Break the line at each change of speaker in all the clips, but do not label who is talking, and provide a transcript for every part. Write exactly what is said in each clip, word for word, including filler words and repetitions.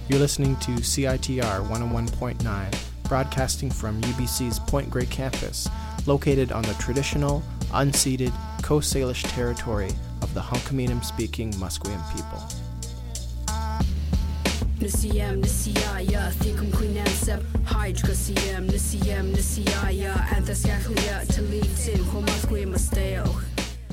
You're listening to C I T R one oh one point nine, broadcasting from U B C's Point Grey campus, located on the traditional, unceded Coast Salish territory of the Hunkaminam-speaking Musqueam people.
Nisiyam nisiyaya thikum quinansab hydrocasium nisiyam nisiyaya anthascaclia talitin homasquimasteo.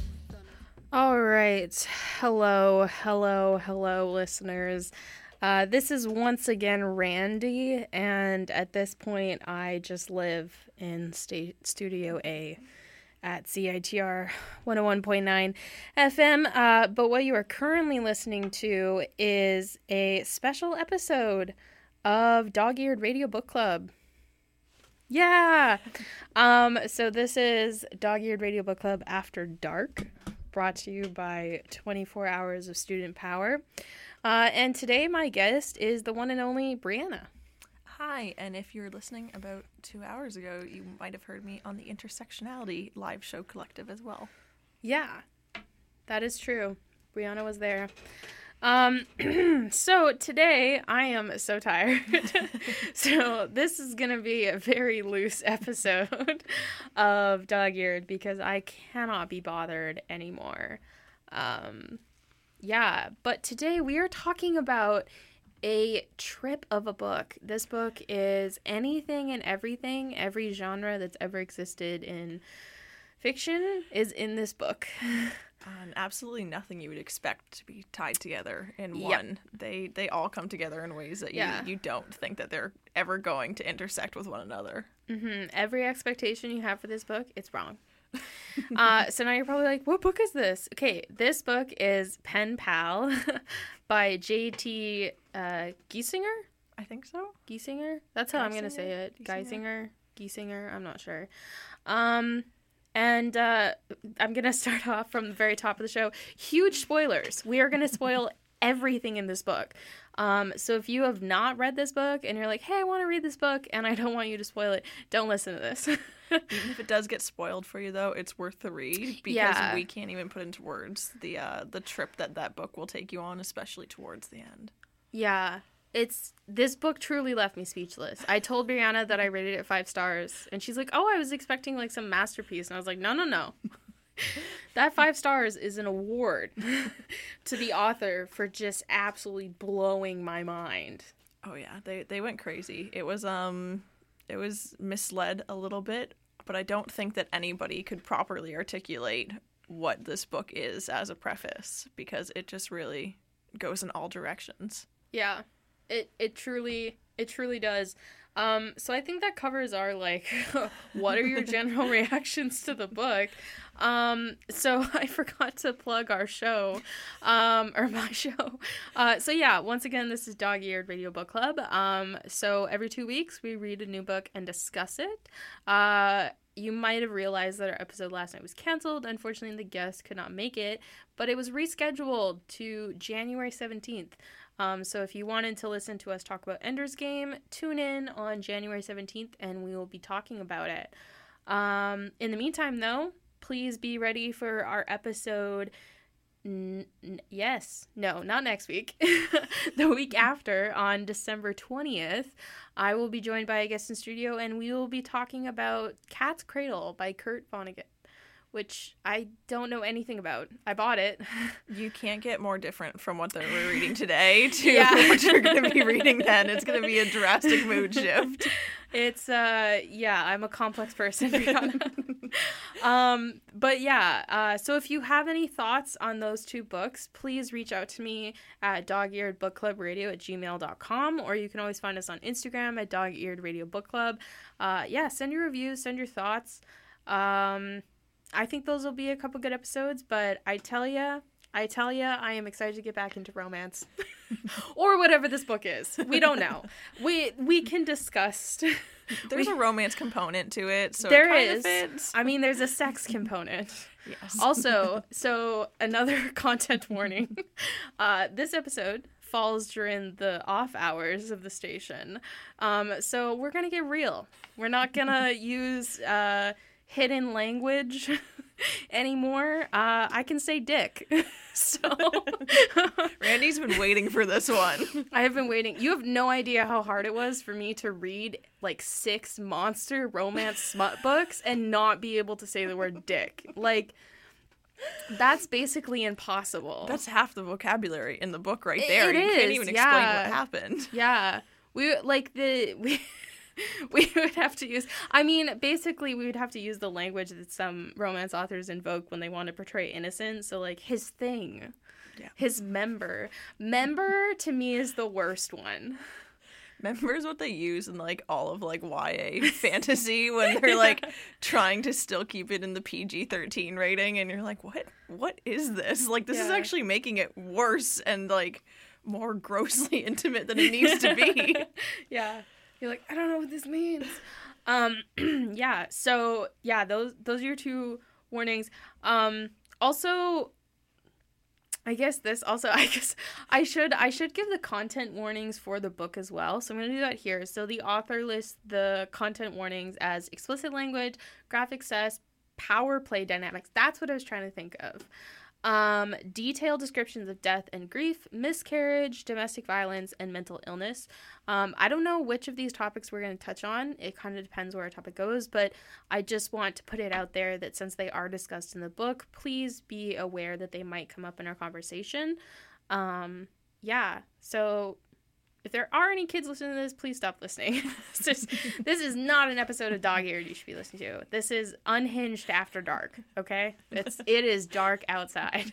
All right. Hello, hello, hello, listeners. Uh, this is once again Randy, and at this point, I just live in sta- Studio A at C I T R one oh one point nine F M. Uh, but what you are currently listening to is a special episode of Dog-Eared Radio Book Club. Yeah! Um, so this is Dog-Eared Radio Book Club After Dark, brought to you by twenty-four hours of Student Power. Uh, and today my guest is the one and only Brianna.
Hi, and if you're listening about two hours ago, you might have heard me on the Intersectionality live show collective as well.
Yeah, that is true. Brianna was there. Um, so today I am so tired. So this is going to be a very loose episode of Dog-Eared because I cannot be bothered anymore. Um, yeah, but today we are talking about a trip of a book. This book is anything and everything, every genre that's ever existed in fiction is in this book.
And absolutely nothing you would expect to be tied together in one. Yep. They they all come together in ways that you,
yeah.
you don't think that they're ever going to intersect with one another.
Mm-hmm. Every expectation you have for this book, it's wrong. uh, so now you're probably like, what book is this? Okay, this book is Pen Pal by J T Uh, Giesinger?
I think so.
Giesinger? That's how Geisinger? I'm going to say it.
Giesinger?
Geisinger? Giesinger? I'm not sure. Um... And uh, I'm going to start off from the very top of the show. Huge spoilers. We are going to spoil everything in this book. Um, so if you have not read this book and you're like, hey, I want to read this book and I don't want you to spoil it, don't listen to this.
Even if it does get spoiled for you, though, it's worth the read because
yeah.
we can't even put into words the uh, the trip that that book will take you on, especially towards the end.
Yeah. It's this book truly left me speechless. I told Brianna that I rated it five stars, and she's like, "Oh, I was expecting like some masterpiece," and I was like, "No, no, no, that five stars is an award to the author for just absolutely blowing my mind."
Oh yeah, they they went crazy. It was um, it was misled a little bit, but I don't think that anybody could properly articulate what this book is as a preface because it just really goes in all directions.
Yeah. It it truly it truly does. Um, so I think that covers our like, what are your general reactions to the book? Um, so I forgot to plug our show, um, or my show. Uh, so yeah, once again, this is Dog-Eared Radio Book Club. Um, so every two weeks we read a new book and discuss it. Uh, you might have realized that our episode last night was canceled. Unfortunately, the guest could not make it, but it was rescheduled to January seventeenth. Um, so if you wanted to listen to us talk about Ender's Game, tune in on January seventeenth and we will be talking about it. Um, in the meantime, though, please be ready for our episode. N- n- yes. No, not next week. The week after, on December twentieth, I will be joined by a guest in studio and we will be talking about Cat's Cradle by Kurt Vonnegut, which I don't know anything about. I bought it.
You can't get more different from what we're reading today to
yeah.
what you're going to be reading then. It's going to be a drastic mood shift.
It's, uh, yeah, I'm a complex person, Brianna. um, but yeah, uh, so if you have any thoughts on those two books, please reach out to me at dog-eared book club radio at gmail dot com, or you can always find us on Instagram at dog-eared radio book club. Uh, yeah, send your reviews, send your thoughts. Um... I think those will be a couple good episodes, but I tell ya, I tell ya, I am excited to get back into romance. Or whatever this book is. We don't know. We we can discuss.
There's
we,
a romance component to it, so
there
it kind
is.
of fits.
I mean, there's a sex component.
Yes.
Also, so another content warning. Uh, this episode falls during the off hours of the station. Um, so we're going to get real. We're not going to use... Uh, hidden language anymore, uh, I can say dick. So
Randy's been waiting for this one.
I have been waiting. You have no idea how hard it was for me to read like six monster romance smut books and not be able to say the word dick. Like, that's basically impossible.
That's half the vocabulary in the book right there.
It
you
is,
can't even
yeah.
explain what happened.
Yeah. We like the we we would have to use I mean, basically we would have to use the language that some romance authors invoke when they want to portray innocence. So like his thing. Yeah. His member. Member to me is the worst one.
Member is what they use in like all of like Y A fantasy when they're like trying to still keep it in the P G thirteen rating, and you're like, what what is this? Like, this yeah. is actually making it worse and like more grossly intimate than it needs to be.
Yeah. You're like, I don't know what this means. Um yeah, so yeah, those those are your two warnings. Um also I guess this also, I guess I should I should give the content warnings for the book as well. So I'm going to do that here. So the author lists the content warnings as explicit language, graphic sex, power play dynamics. That's what I was trying to think of. Um, detailed descriptions of death and grief, miscarriage, domestic violence, and mental illness. Um, I don't know which of these topics we're going to touch on. It kind of depends where a topic goes, but I just want to put it out there that since they are discussed in the book, please be aware that they might come up in our conversation. Um, yeah, so if there are any kids listening to this, please stop listening. this, is, this is not an episode of Dog Eared you should be listening to. This is Unhinged After Dark, okay? It's, it is dark outside.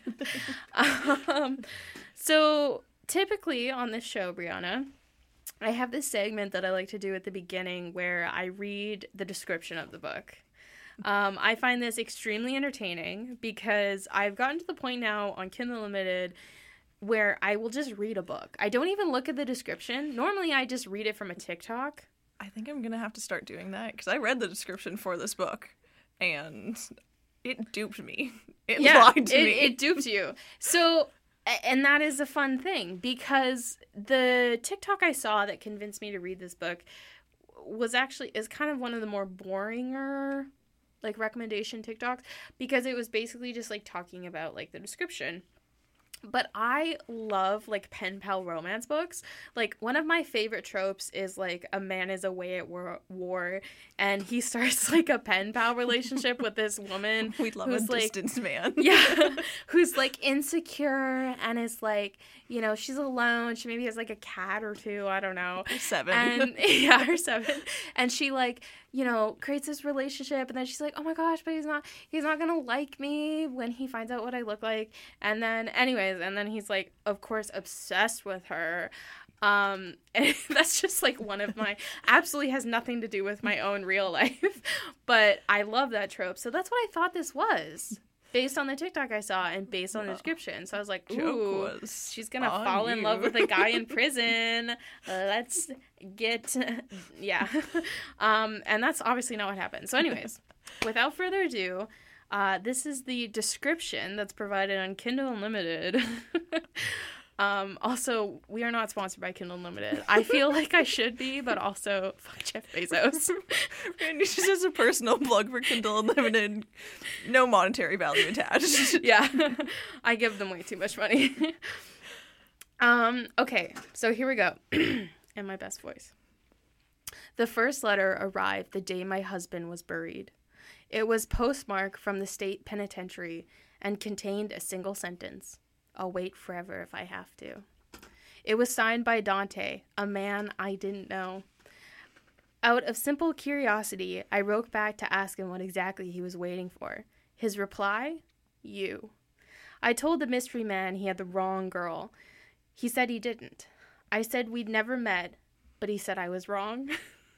um, so typically on this show, Brianna, I have this segment that I like to do at the beginning where I read the description of the book. Um, I find this extremely entertaining because I've gotten to the point now on Kindle Unlimited where I will just read a book. I don't even look at the description. Normally, I just read it from a TikTok.
I think I'm going to have to start doing that because I read the description for this book and it duped me. It
yeah,
lied to
it,
me.
It duped you. So, and that is a fun thing because the TikTok I saw that convinced me to read this book was actually, is kind of one of the more boringer, like, recommendation TikToks because it was basically just, like, talking about, like, the description. But I love, like, pen pal romance books. Like, one of my favorite tropes is, like, a man is away at war, war and he starts, like, a pen pal relationship with this woman.
We love
who's,
a
like,
distance man.
Yeah. Who's, like, insecure and is, like, you know, she's alone. She maybe has, like, a cat or two. I don't know.
Or seven.
And, yeah, or seven. And she, like, you know, creates this relationship. And then she's like, oh, my gosh, but he's not, he's not going to like me when he finds out what I look like. And then, anyways, and then he's, like, of course, obsessed with her. Um, and that's just, like, one of my, absolutely has nothing to do with my own real life. But I love that trope. So that's what I thought this was. Based on the TikTok I saw and based on the description. So I was like, ooh, she's going to fall in
you.
love with a guy in prison. Uh, let's get, yeah. Um, and that's obviously not what happened. So anyways, without further ado, uh, this is the description that's provided on Kindle Unlimited. Um, also, we are not sponsored by Kindle Unlimited. I feel like I should be, but also, fuck Jeff Bezos.
Randy just has a personal plug for Kindle Unlimited. No monetary value attached.
Yeah. I give them way too much money. um, okay, so here we go. In my best voice. The first letter arrived the day my husband was buried. It was postmarked from the state penitentiary and contained a single sentence. I'll wait forever if I have to. It was signed by Dante, a man I didn't know. Out of simple curiosity, I wrote back to ask him what exactly he was waiting for. His reply? You. I told the mystery man he had the wrong girl. He said he didn't. I said we'd never met, but he said I was wrong.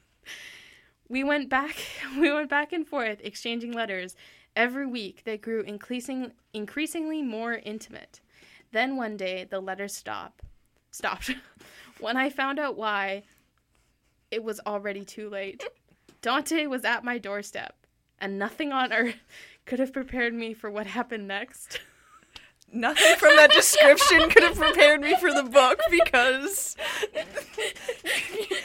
We went back, we went back and forth, exchanging letters every week that grew increasing, increasingly more intimate. Then one day, the letters stopped. Stopped. When I found out why, it was already too late. Dante was at my doorstep, and nothing on earth could have prepared me for what happened next.
Nothing from that description could have prepared me for the book because this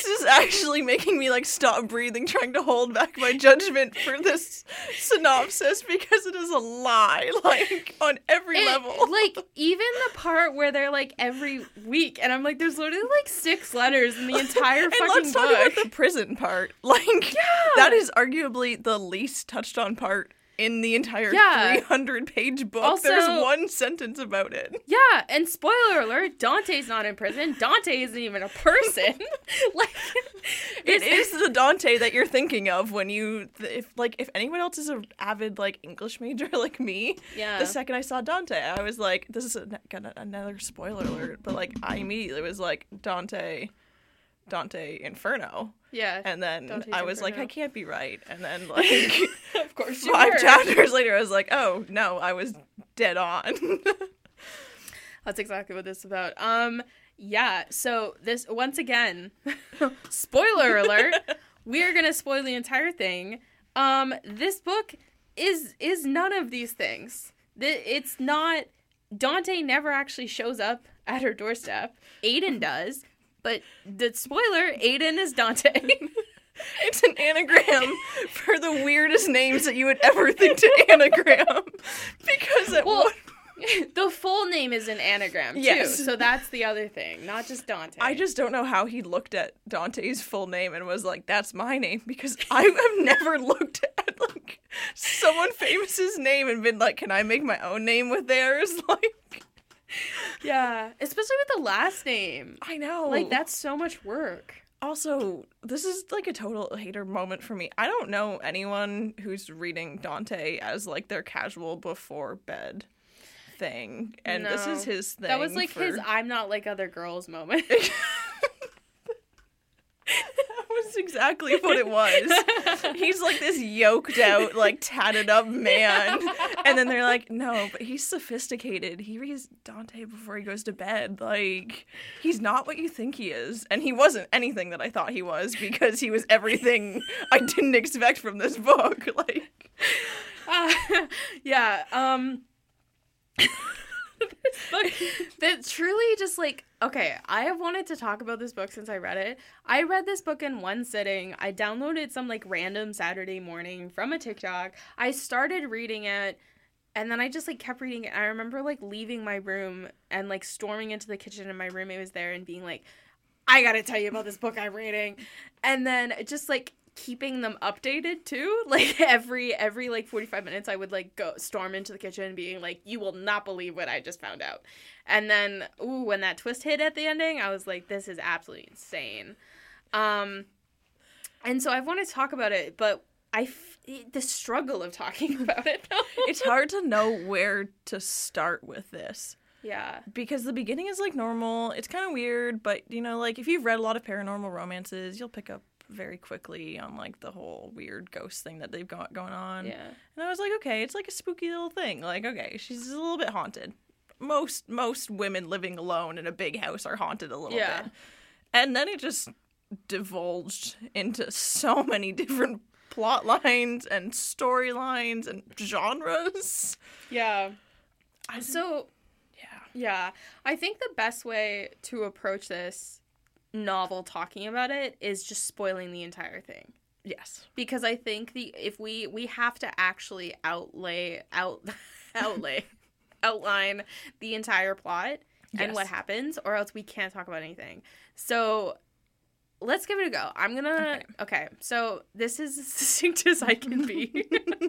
is actually making me like stop breathing, trying to hold back my judgment for this synopsis because it is a lie, like on every
It-
level.
Like even the part where they're like every week, and I'm like, there's literally like six letters in the entire
and
fucking
let's talk
book.
about the prison part. Like,
Yeah.
that is arguably the least touched on part in the entire
Yeah.
three hundred page book.
Also-
There's one sentence about it.
Yeah, and spoiler alert, Dante's not in prison. Dante isn't even a person. Like
It is the Dante that you're thinking of when you, if like, if anyone else is an avid like English major like me,
Yeah.
the second I saw Dante, I was like, this is a, another spoiler alert, but like, I immediately was like, Dante, Dante Inferno.
Yeah.
And then
Dante's
I was like,
Inferno.
I can't be right. And then like
Of course you
five
were.
chapters later, I was like, oh no, I was dead on.
That's exactly what this is about. Um, yeah. So this once again, spoiler alert. We are gonna spoil the entire thing. Um, this book is is none of these things. The- It's not. Dante never actually shows up at her doorstep. Aiden does, but the spoiler: Aiden is Dante.
It's an anagram for the weirdest names that you would ever think to anagram. Because at
Well,
one
the full name is an anagram too,
Yes.
so that's the other thing, not just Dante.
I just don't know how he looked at Dante's full name and was like, that's my name, because I have never looked at like someone famous's name and been like, can I make my own name with theirs? Like,
Yeah, especially with the last name.
I know.
Like, that's so much work.
Also, this is like a total hater moment for me. I don't know anyone who's reading Dante as like their casual before bed thing. And this
No.
is his thing.
That was like
for...
his I'm not like other girls moment.
That was exactly what it was. He's like this yoked out, like tatted up man. And then they're like, no, but he's sophisticated. He reads Dante before he goes to bed. Like, he's not what you think he is. And he wasn't anything that I thought he was because he was everything I didn't expect from this book. Like,
uh, yeah, um this book that truly just like okay, I have wanted to talk about this book since I read it. I read this book in one sitting. I downloaded some like random Saturday morning from a TikTok. I started reading it and then I just like kept reading it. I remember like leaving my room and like storming into the kitchen and my roommate was there and being like, I gotta tell you about this book I'm reading. And then just like keeping them updated too. Like every every like forty-five minutes I would like go storm into the kitchen being like, you will not believe what I just found out. And then ooh, when that twist hit at the ending, I was like, this is absolutely insane. Um and so I want to talk about it, but I f- the struggle of talking about it.
it's hard to know where to start with this.
Yeah.
Because the beginning is like normal. It's kind of weird, but you know, like if you've read a lot of paranormal romances, you'll pick up very quickly on like the whole weird ghost thing that they've got going on.
Yeah.
And I was like, okay, it's like a spooky little thing. Like, okay, she's a little bit haunted. Most most women living alone in a big house are haunted a little
Yeah.
bit. And then it just divulged into so many different plot lines and storylines and genres.
Yeah.
I
So
yeah.
yeah, I think the best way to approach this novel talking about it is just spoiling the entire thing.
Yes.
Because I think the if we we have to actually outlay out outlay outline the entire plot and
Yes.
what happens, or else we can't talk about anything. So let's give it a go. I'm gonna okay. okay so this is as succinct as I can be.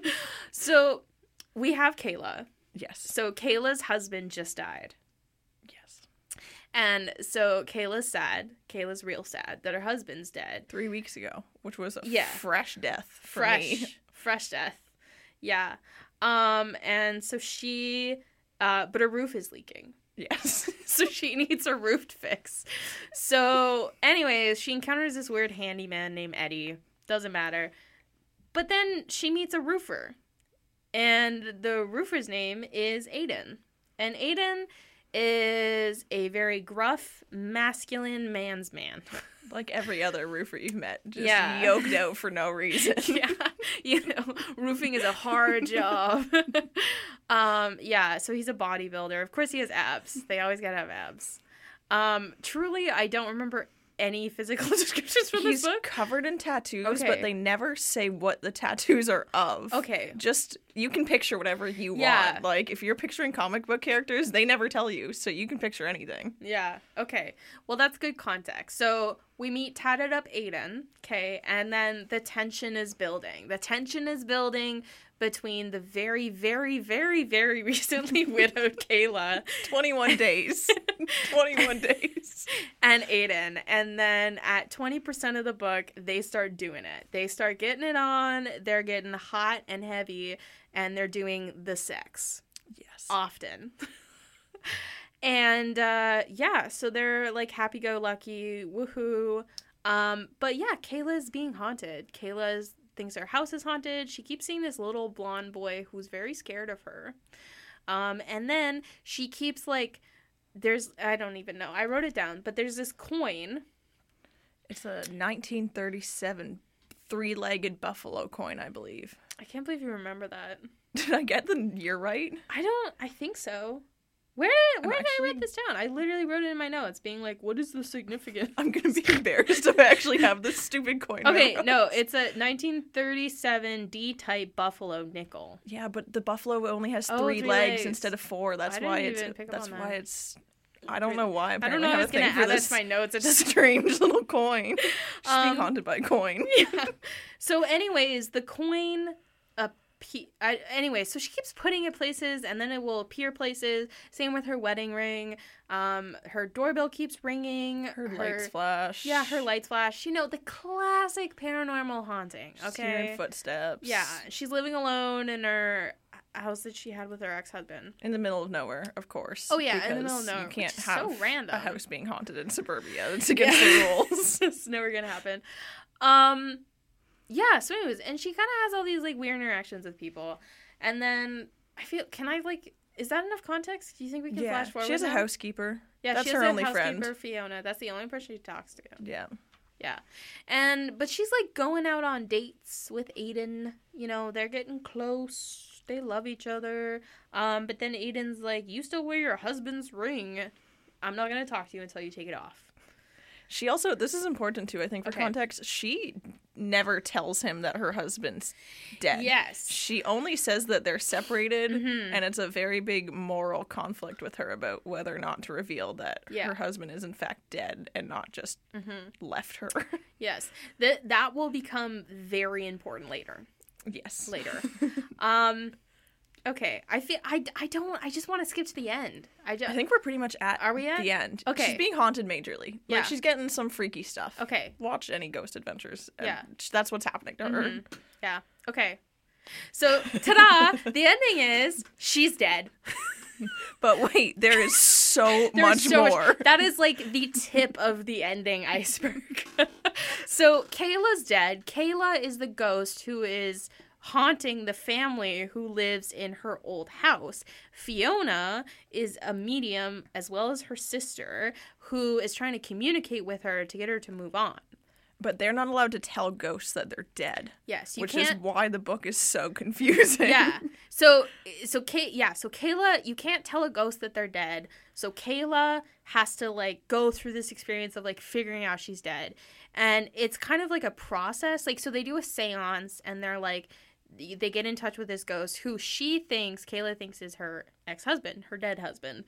So we have Kayla.
Yes.
So Kayla's husband just died.
Yes.
And so Kayla's sad. Kayla's real sad that her husband's dead.
Three weeks ago, which was a
Yeah.
fresh death for
Fresh.
me.
Fresh death. Yeah. Um, and so she, uh, but her roof is leaking.
Yes.
So she needs a roof fix. So anyways, she encounters this weird handyman named Eddie. Doesn't matter. But then she meets a roofer. And the roofer's name is Aiden. And Aiden is a very gruff, masculine man's man.
Like every other roofer you've met, just
Yeah.
yoked out for no reason.
Yeah, you know, roofing is a hard job. um, yeah, so he's a bodybuilder. Of course he has abs. They always gotta have abs. Um, truly, I don't remember any physical descriptions from
He's
this book?
covered in tattoos,
Okay.
but they never say what the tattoos are of.
Okay.
Just, you can picture whatever you
Yeah.
want. Like, if you're picturing comic book characters, they never tell you, so you can picture anything.
Yeah. Okay. Well, that's good context. So we meet tatted up Aiden. Okay. And then the tension is building. The tension is building between the very, very, very, very recently widowed Kayla
twenty-one days. twenty-one days.
and Aiden. And then at twenty percent of the book, they start doing it. They start getting it on. They're getting hot and heavy, and they're doing the sex
Yes.
often. And uh, yeah, so they're like happy-go-lucky, woohoo. Um, but yeah, Kayla's being haunted. Kayla's thinks her house is haunted. She keeps seeing this little blonde boy who's very scared of her. Um, and then she keeps like, there's, I don't even know. I wrote it down, but there's this coin.
It's a nineteen thirty-seven three-legged buffalo coin, I believe.
I can't believe you remember that.
Did I get the year right?
I don't, I think so. Where did,
I'm
where did I
actually-
write this down? I literally wrote it in my notes being like, what is the significance?
I'm gonna be embarrassed if I actually have this stupid coin.
Okay,
memorized.
no, it's a nineteen thirty-seven D-type buffalo nickel.
Yeah, but the buffalo only has
Oh,
three,
three
legs,
legs.
instead of four. That's
I didn't
why it's
even pick up
that's
on
why
that.
it's I don't know why.
I don't
apparently
know. I
have
was
a
gonna
thing for
add that
this
to my notes. It doesn't.
strange little coin. She's being
Um,
haunted by a coin.
Yeah. So, anyways, the coin. Appe- I, anyway, so she keeps putting it places, and then it will appear places. Same with her wedding ring. Um, her doorbell keeps ringing.
Her lights flash.
Yeah, her lights flash. You know, the classic paranormal haunting.
She's
Okay.
hearing footsteps.
Yeah, she's living alone in her house that she had with her ex-husband.
In the middle of nowhere, of course.
Oh, yeah, in the middle of
because
nowhere,
You can't
which is
have
so random.
a house being haunted in suburbia. It's against the rules.
It's never gonna happen. Um, yeah. So, anyways, and she kind of has all these like weird interactions with people, and then I feel, can I like, is that enough context? Do you think we can
Yeah,
flash forward?
she has a
now?
housekeeper.
Yeah,
That's
she has
her
a
only
housekeeper,
friend.
Fiona. That's the only person she talks to.
Yeah.
Yeah, and but she's like going out on dates with Aiden. You know, they're getting close. They love each other. Um, but then Aiden's like, "You still wear your husband's ring. I'm not gonna talk to you until you take it off."
She also, this is important too, I think, for
Okay.
context. She never tells him that her husband's dead.
Yes.
She only says that they're separated,
Mhm.
and it's a very big moral conflict with her about whether or not to reveal that
Yeah.
her husband is in fact dead and not just
Mm-hmm.
left her.
Yes, that that will become very important later.
Yes.
Later. um, okay. I feel I, I don't. I just want to skip to the end. I just.
I think we're pretty much at,
Are we at?
the end.
Okay.
She's being haunted majorly.
Yeah.
Like, she's getting some freaky stuff.
Okay.
Watch any Ghost Adventures. and
Yeah.
That's what's happening to her.
Mhm. Yeah. Okay. So, ta-da! The ending is she's dead.
But wait, there is so
There's
much
so
more.
That is like the tip of the ending iceberg. So Kayla's dead. Kayla is the ghost who is haunting the family who lives in her old house. Fiona is a medium as well as her sister who is trying to communicate with her to get her to move on.
But they're not allowed to tell ghosts that they're dead.
Yes, you
which
can't.
is why the book is so confusing.
Yeah. So so Kay yeah, so Kayla, you can't tell a ghost that they're dead. So Kayla has to like go through this experience of like figuring out she's dead. And it's kind of like a process. Like so they do a séance and they're like they get in touch with this ghost who she thinks Kayla thinks is her ex-husband, her dead husband.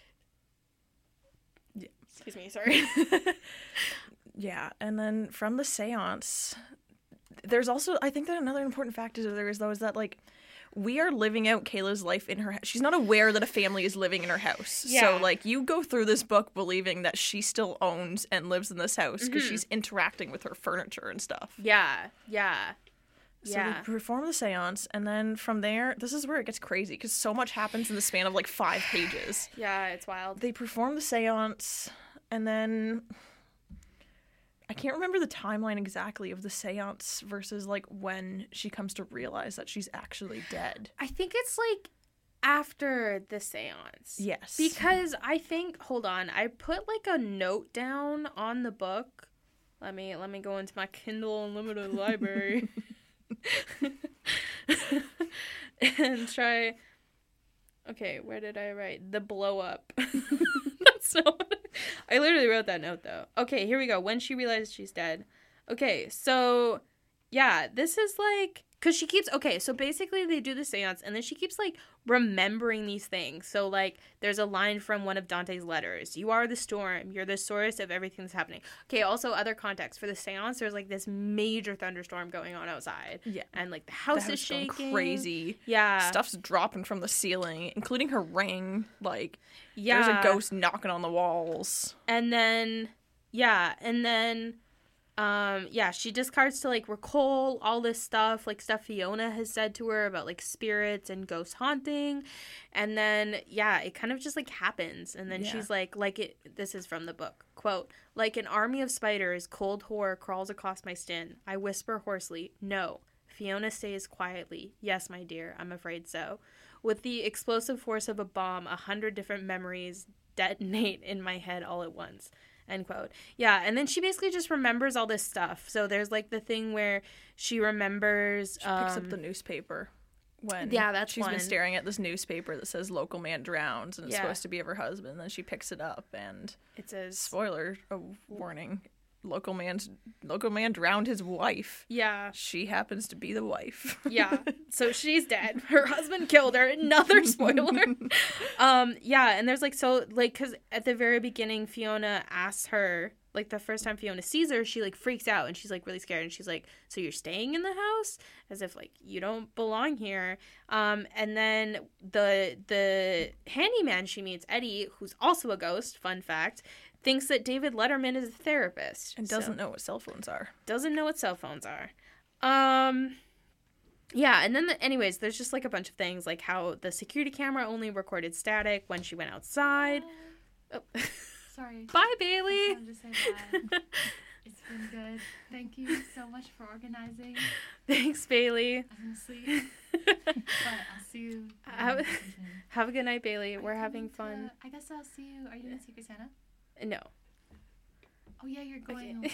Yeah.
Excuse me, sorry.
Yeah, and then from the seance, there's also, I think that another important fact is there is though is that like we are living out Kayla's life in her. She's not aware that a family is living in her house.
Yeah.
So like you go through this book believing that she still owns and lives in this house because
Mhm.
she's interacting with her furniture and stuff.
Yeah. Yeah.
So
Yeah.
they perform the seance, and then from there, this is where it gets crazy because so much happens in the span of like five pages.
Yeah, it's wild.
They perform the seance, and then I can't remember the timeline exactly of the seance versus like when she comes to realize that she's actually dead.
I think it's like after the seance.
Yes.
Because I think, hold on, I put like a note down on the book. Let me let me go into my Kindle Unlimited library and try. Okay, where did I write the blow up? That's not what. I... I literally wrote that note, though. Okay, here we go. When she realizes she's dead. Okay, so, yeah, this is, like... Because she keeps... Okay, so basically they do the seance, and then she keeps, like, remembering these things. So, like, there's a line from one of Dante's letters. You are the storm. You're the source of everything that's happening. Okay, also, other context. For the seance, there's, like, this major thunderstorm going on outside.
Yeah.
And, like, the house,
The
is
house going
shaking.
crazy.
Yeah.
Stuff's dropping from the ceiling, including her ring. Like,
Yeah.
there's a ghost knocking on the walls.
And then, yeah, and then... Um, yeah, she discards to, like, recall all this stuff, like, stuff Fiona has said to her about, like, spirits and ghost haunting, and then, yeah, it kind of just, like, happens, and then
Yeah.
she's like, like, it, this is from the book, quote, like an army of spiders, cold horror crawls across my skin. I whisper hoarsely, no. Fiona stays quietly. Yes, my dear, I'm afraid so. With the explosive force of a bomb, a hundred different memories detonate in my head all at once. End quote. Yeah, and then she basically just remembers all this stuff. So there's, like, the thing where she remembers...
She picks
um,
up the newspaper when
yeah, that's
she's
one.
been staring at this newspaper that says local man drowns, and it's
Yeah.
supposed to be of her husband. And then she picks it up, and
It says...
spoiler, a warning, local man's local man drowned his wife.
Yeah.
She happens to be the wife.
Yeah. So she's dead. Her husband killed her. Another spoiler. um, yeah, and there's, like, so, like, because at the very beginning, Fiona asks her, like, the first time Fiona sees her, she, like, freaks out, and she's, like, really scared, and she's like, so you're staying in the house? As if, like, you don't belong here. Um, and then the, the handyman she meets, Eddie, who's also a ghost, fun fact, thinks that David Letterman is a therapist.
And
So-
doesn't know what cell phones are.
doesn't know what cell phones are. Um, yeah, and then, the, anyways, there's just, like, a bunch of things, like how the security camera only recorded static when she went outside. Oh.
Sorry.
Bye,
I
Bailey!
just wanted to say that it's been good. Thank you so much for organizing.
Thanks, Bailey.
I'm gonna sleep, but I'll see you.
Have,
next season.
have a good night, Bailey.
Are
We're
you
having
coming
fun.
to- I guess I'll see you. Are you in Secret Santa?
No.
Oh yeah, you're going
Okay.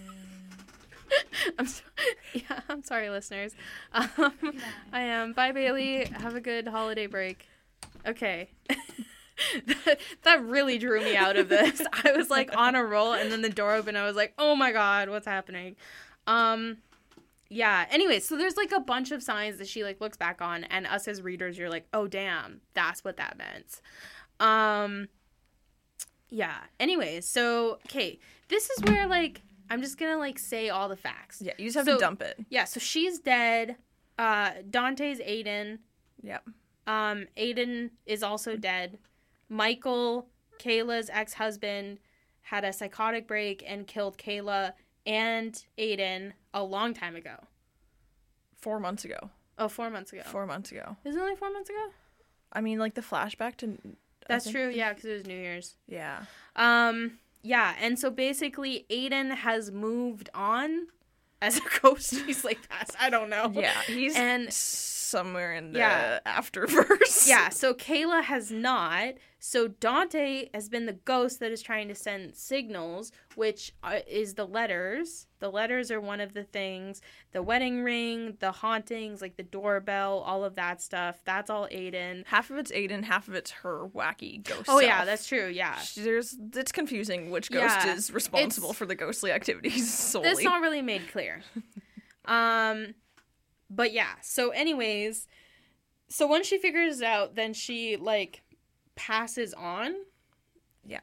away.
I'm so, yeah, I'm sorry, listeners. Um,
Yeah.
I am. Bye, Bailey. Have a good holiday break. Okay. that, that really drew me out of this. I was, like, on a roll, and then the door opened. I was like, oh my god, what's happening? Um, yeah. Anyway, so there's, like, a bunch of signs that she, like, looks back on, and us as readers, you're like, oh damn, that's what that meant. Um, yeah. Anyways, so okay, this is where, like, I'm just gonna, like, say all the facts.
Yeah, you just have
So-
to dump it.
Yeah, so she's dead. Uh, Dante's Aiden.
Yep.
Um, Aiden is also dead. Michael, Kayla's ex-husband, had a psychotic break and killed Kayla and Aiden a long time ago.
Four months ago.
Oh, four months ago.
Four months ago.
Is it only four months ago?
I mean, like the flashback to. I
That's
think-
true, yeah, because it was New Year's.
Yeah.
Um, yeah, and so basically Aiden has moved on as a ghost. He's like past, I don't know.
Yeah, he's
And-
somewhere in the
Yeah.
afterverse.
Yeah, so Kayla has not. So Dante has been the ghost that is trying to send signals, which uh, is the letters. The letters are one of the things. The wedding ring, the hauntings, like the doorbell, all of that stuff. That's all Aiden.
Half of it's Aiden, half of it's her wacky ghost.
Oh, yeah,
self.
that's true. Yeah.
She- There's it's confusing which ghost
Yeah,
is responsible
it's-
for the ghostly activities solely.
That's not really made clear. um, but yeah. So, anyways, so once she figures it out, then she like passes on.
Yeah.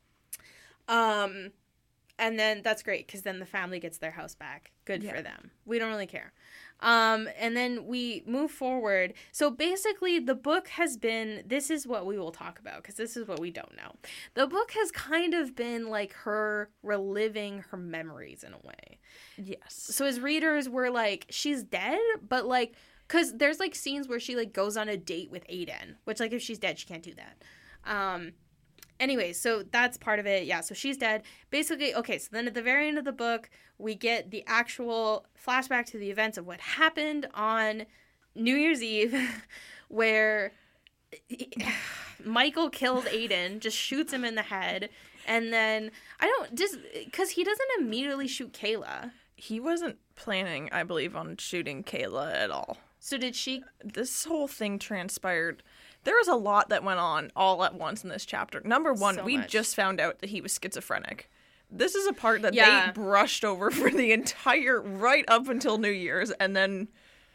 Um, and then that's great because then the family gets their house back. Good
Yeah.
for them. We don't really care. Um, and then we move forward. So basically, the book has been. This is what we will talk about because this is what we don't know. The book has kind of been like her reliving her memories in a way.
Yes.
So as readers, we're like, she's dead, but like, because there's like scenes where she like goes on a date with Aiden, which like if she's dead, she can't do that. Um, anyway, so that's part of it. Yeah, so she's dead. Basically, okay, so then at the very end of the book, we get the actual flashback to the events of what happened on New Year's Eve, where Michael killed Aiden, just shoots him in the head, and then I don't just because he doesn't immediately shoot Kayla.
He wasn't planning, I believe, on shooting Kayla at all.
So did she?
This whole thing transpired There was a lot that went on all at once in this chapter. Number one,
So
we
much.
just found out that he was schizophrenic. This is a part that
Yeah.
they brushed over for the entire, right up until New Year's, and then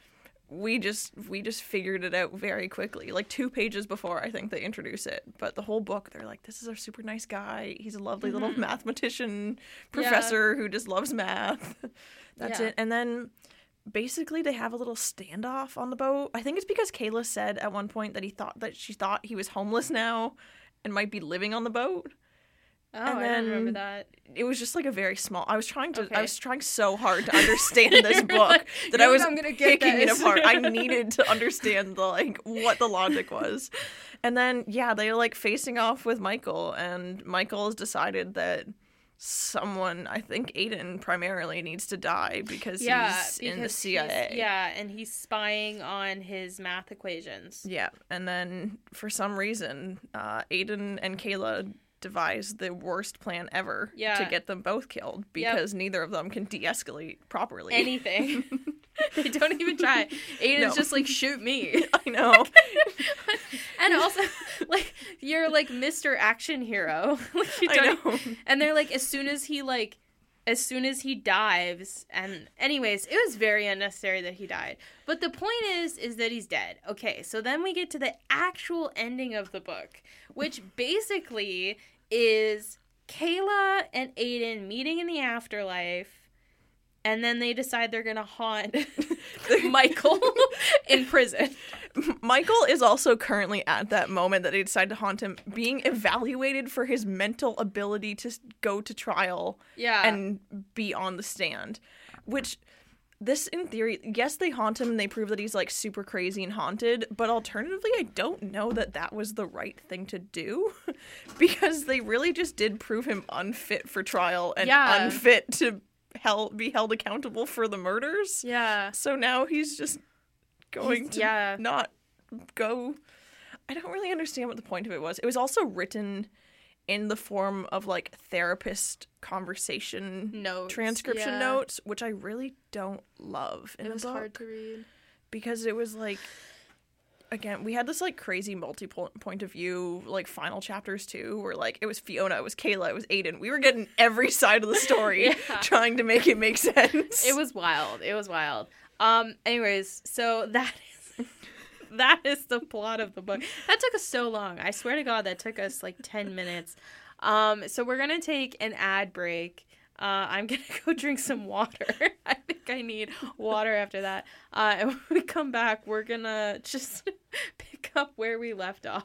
we just we just figured it out very quickly. Like two pages before, I think they introduce it. But the whole book, they're like, this is a super nice guy. He's a lovely
Mm-hmm.
little mathematician professor who just loves math. That's
Yeah.
it. And then basically they have a little standoff on the boat. I think it's because Kayla said at one point that he thought that she thought he was homeless now and might be living on the boat.
Oh,
And
I didn't remember
then-
that.
It was just like a very small. I was trying to.
Okay.
I was trying so hard to understand this
You're
book
like,
that
"You're
I was
like, I'm gonna get
picking
this."
it apart. I needed to understand the like what the logic was, and then yeah, they're like facing off with Michael, and Michael has decided that someone, I think Aiden primarily, needs to die because
Yeah,
he's in the
because
C I A.
he's- Yeah, and he's spying on his math equations.
Yeah, and then for some reason, uh, Aiden and Kayla devised the worst plan ever
Yeah.
to get them both killed because neither of them can de-escalate properly.
Anything. They don't even try. Aiden's
No.
just like, shoot me.
I know.
And also, like, you're like Mister Action Hero. Like, you
I
don't.
know.
And they're like, as soon as he like, as soon as he dives, and anyways, it was very unnecessary that he died. But the point is, is that he's dead. Okay, so then we get to the actual ending of the book, which basically is Kayla and Aiden meeting in the afterlife. And then they decide they're gonna haunt Michael in prison.
Michael is also currently at that moment that they decide to haunt him, being evaluated for his mental ability to s- go to trial
Yeah.
and be on the stand. Which, this in theory, yes, they haunt him and they prove that he's like super crazy and haunted, but alternatively, I don't know that that was the right thing to do because they really just did prove him unfit for trial and
Yeah.
unfit to held, be held accountable for the murders.
Yeah.
So now he's just going
He's-
to
yeah.
not go. I don't really understand what the point of it was. It was also written in the form of like therapist conversation
Notes,
transcription
yeah.
notes, which I really don't love in
It
a
was
book
hard to read.
because it was like, again, we had this like crazy multi point of view like final chapters too, where like it was Fiona, it was Kayla, it was Aiden. We were getting every side of the story
Yeah.
trying to make it make sense.
It was wild. It was wild. Um. Anyways, so that is that is the plot of the book. That took us so long. I swear to God, that took us like ten minutes. Um. So we're gonna take an ad break. Uh, I'm gonna go drink some water. I think I need water after that. Uh, and when we come back, we're gonna just pick up where we left off.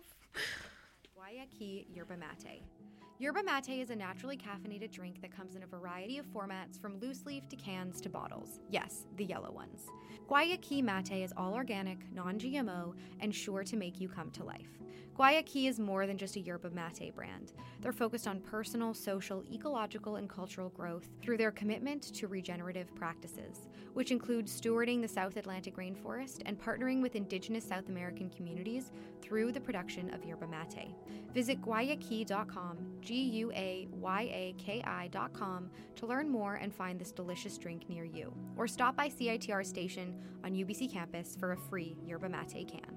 Guayaki Yerba Mate. Yerba Mate is a naturally caffeinated drink that comes in a variety of formats from loose leaf to cans to bottles. Yes, the yellow ones. Guayaki Mate is all organic, non-G M O, and sure to make you come to life. Guayaki is more than just a yerba mate brand. They're focused on personal, social, ecological, and cultural growth through their commitment to regenerative practices, which include stewarding the South Atlantic rainforest and partnering with indigenous South American communities through the production of yerba mate. Visit guayaki dot com, G U A Y A K I dot com, to learn more and find this delicious drink near you. Or stop by C I T R station on U B C campus for a free yerba mate can.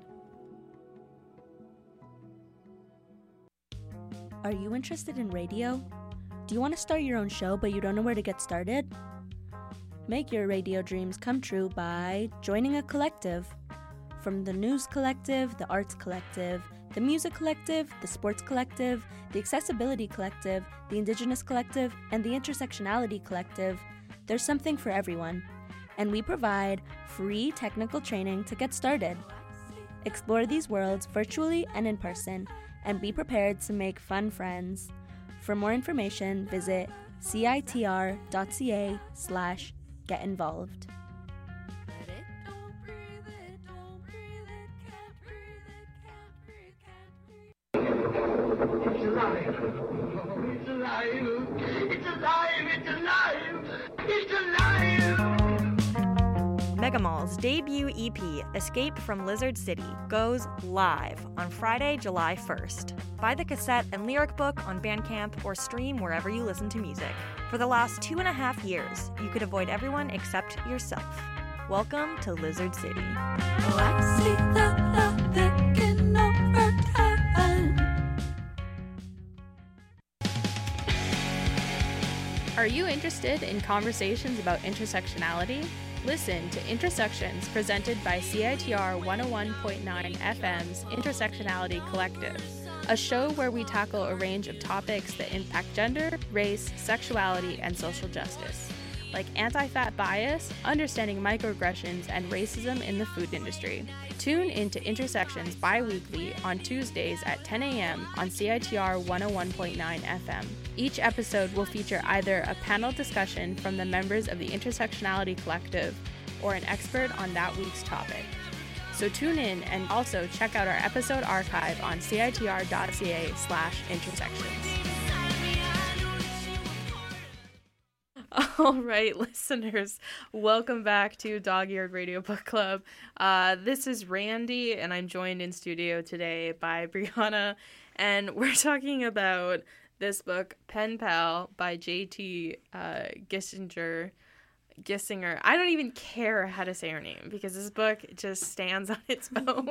Are you interested in radio? Do you want to start your own show but you don't know where to get started? Make your radio dreams come true by joining a collective. From the News Collective, the Arts Collective, the Music Collective, the Sports Collective, the Accessibility Collective, the Indigenous Collective, and the Intersectionality Collective, there's something for everyone. And we provide free technical training to get started. Explore these worlds virtually and in person, and be prepared to make fun friends. For more information, visit citr.ca slash get involved.
It's alive. It's alive. It's alive. It's alive. It's alive.
Megamall's debut E P, Escape from Lizard City, goes live on Friday, July first. Buy the cassette and lyric book on Bandcamp or stream wherever you listen to music. For the last two and a half years, you could avoid everyone except yourself. Welcome to Lizard City.
Oh, I see the love picking up.
Are you interested in conversations about intersectionality? Listen to Intersections, presented by C I T R one oh one point nine F M's Intersectionality Collective, a show where we tackle a range of topics that impact gender, race, sexuality, and social justice, like anti-fat bias, understanding microaggressions, and racism in the food industry. Tune into Intersections bi-weekly on Tuesdays at ten a.m. on C I T R one oh one point nine F M. Each episode will feature either a panel discussion from the members of the Intersectionality Collective or an expert on that week's topic. So tune in and also check out our episode archive on citr.ca slash intersections. All right, listeners, welcome back to Dog-Eared Radio Book Club. Uh, this is Randy, and I'm joined in studio today by Brianna, and we're talking about this book, Pen Pal, by J T uh, Gissinger. Gissinger. I don't even care how to say her name because this book just stands on its own.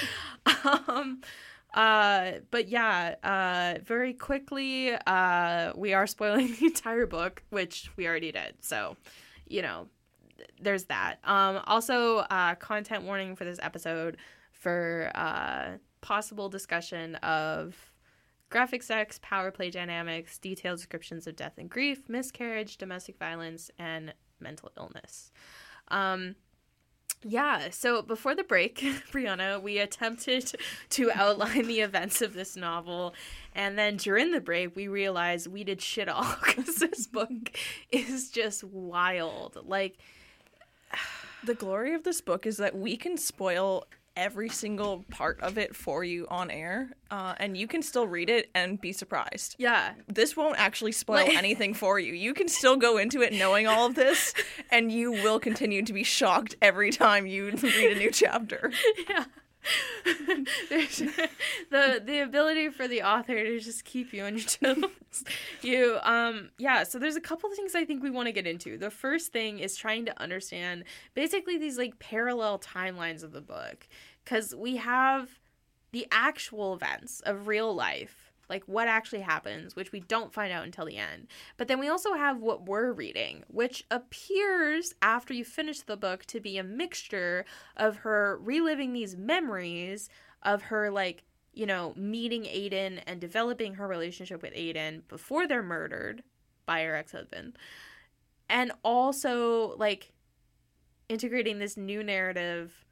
um, uh, but yeah, uh, very quickly, uh, we are spoiling the entire book, which we already did. So, you know, th- there's that. Um, also, uh, content warning for this episode for uh, possible discussion of graphic sex, power play dynamics, detailed descriptions of death and grief, miscarriage, domestic violence, and mental illness. Um, yeah, so before the break, Brianna, we attempted to outline the events of this novel, and then during the break, we realized we did shit all because this book is just wild. Like,
the glory of this book is that we can spoil every single part of it for you on air, uh, and you can still read it and be surprised.
Yeah.
This won't actually spoil
Like-
anything for you. You can still go into it knowing all of this, and you will continue to be shocked every time you read a new chapter.
Yeah. There's the the ability for the author to just keep you on your toes. You um yeah, so there's a couple of things I think we want to get into. The first thing is trying to understand basically these like parallel timelines of the book, cuz we have the actual events of real life, like what actually happens, which we don't find out until the end. But then we also have what we're reading, which appears after you finish the book to be a mixture of her reliving these memories of her, like, you know, meeting Aiden and developing her relationship with Aiden before they're murdered by her ex-husband. And also, like, integrating this new narrative.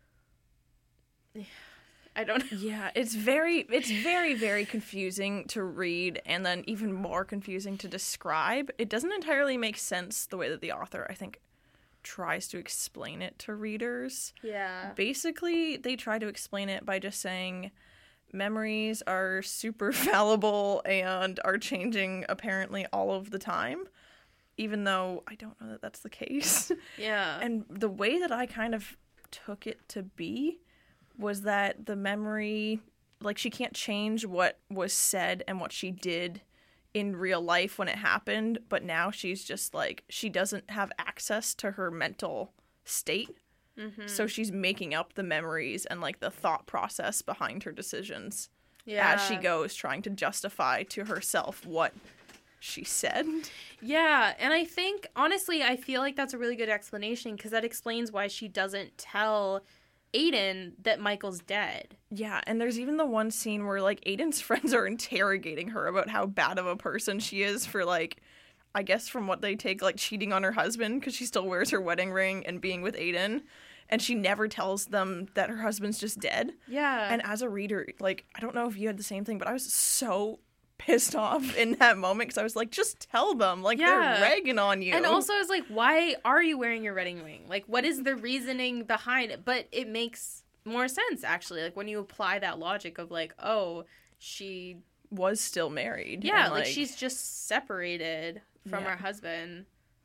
I don't know.
Yeah, it's very, it's very, very confusing to read, and then even more confusing to describe. It doesn't entirely make sense the way that the author, I think, tries to explain it to readers.
Yeah.
Basically, they try to explain it by just saying memories are super fallible and are changing apparently all of the time, even though I don't know that that's the case.
Yeah.
And the way that I kind of took it to be was that the memory, like, she can't change what was said and what she did in real life when it happened, but now she's just, like, she doesn't have access to her mental state, mm-hmm. so she's making up the memories and, like, the thought process behind her decisions yeah. as she goes, trying to justify to herself what she said.
Yeah, and I think, honestly, I feel like that's a really good explanation, because that explains why she doesn't tell Aiden that Michael's dead.
Yeah, and there's even the one scene where, like, Aiden's friends are interrogating her about how bad of a person she is for, like, I guess from what they take, like, cheating on her husband because she still wears her wedding ring and being with Aiden, and she never tells them that her husband's just dead.
Yeah.
And as a reader, like, I don't know if you had the same thing, but I was so pissed off in that moment because I was like, just tell them, like, yeah. they're ragging on you.
And also I was like, why are you wearing your wedding ring? Like, what is the reasoning behind it? But it makes more sense, actually, like, when you apply that logic of, like, oh, she
was still married.
Yeah,
and,
like,
like,
she's just separated from
yeah.
her husband,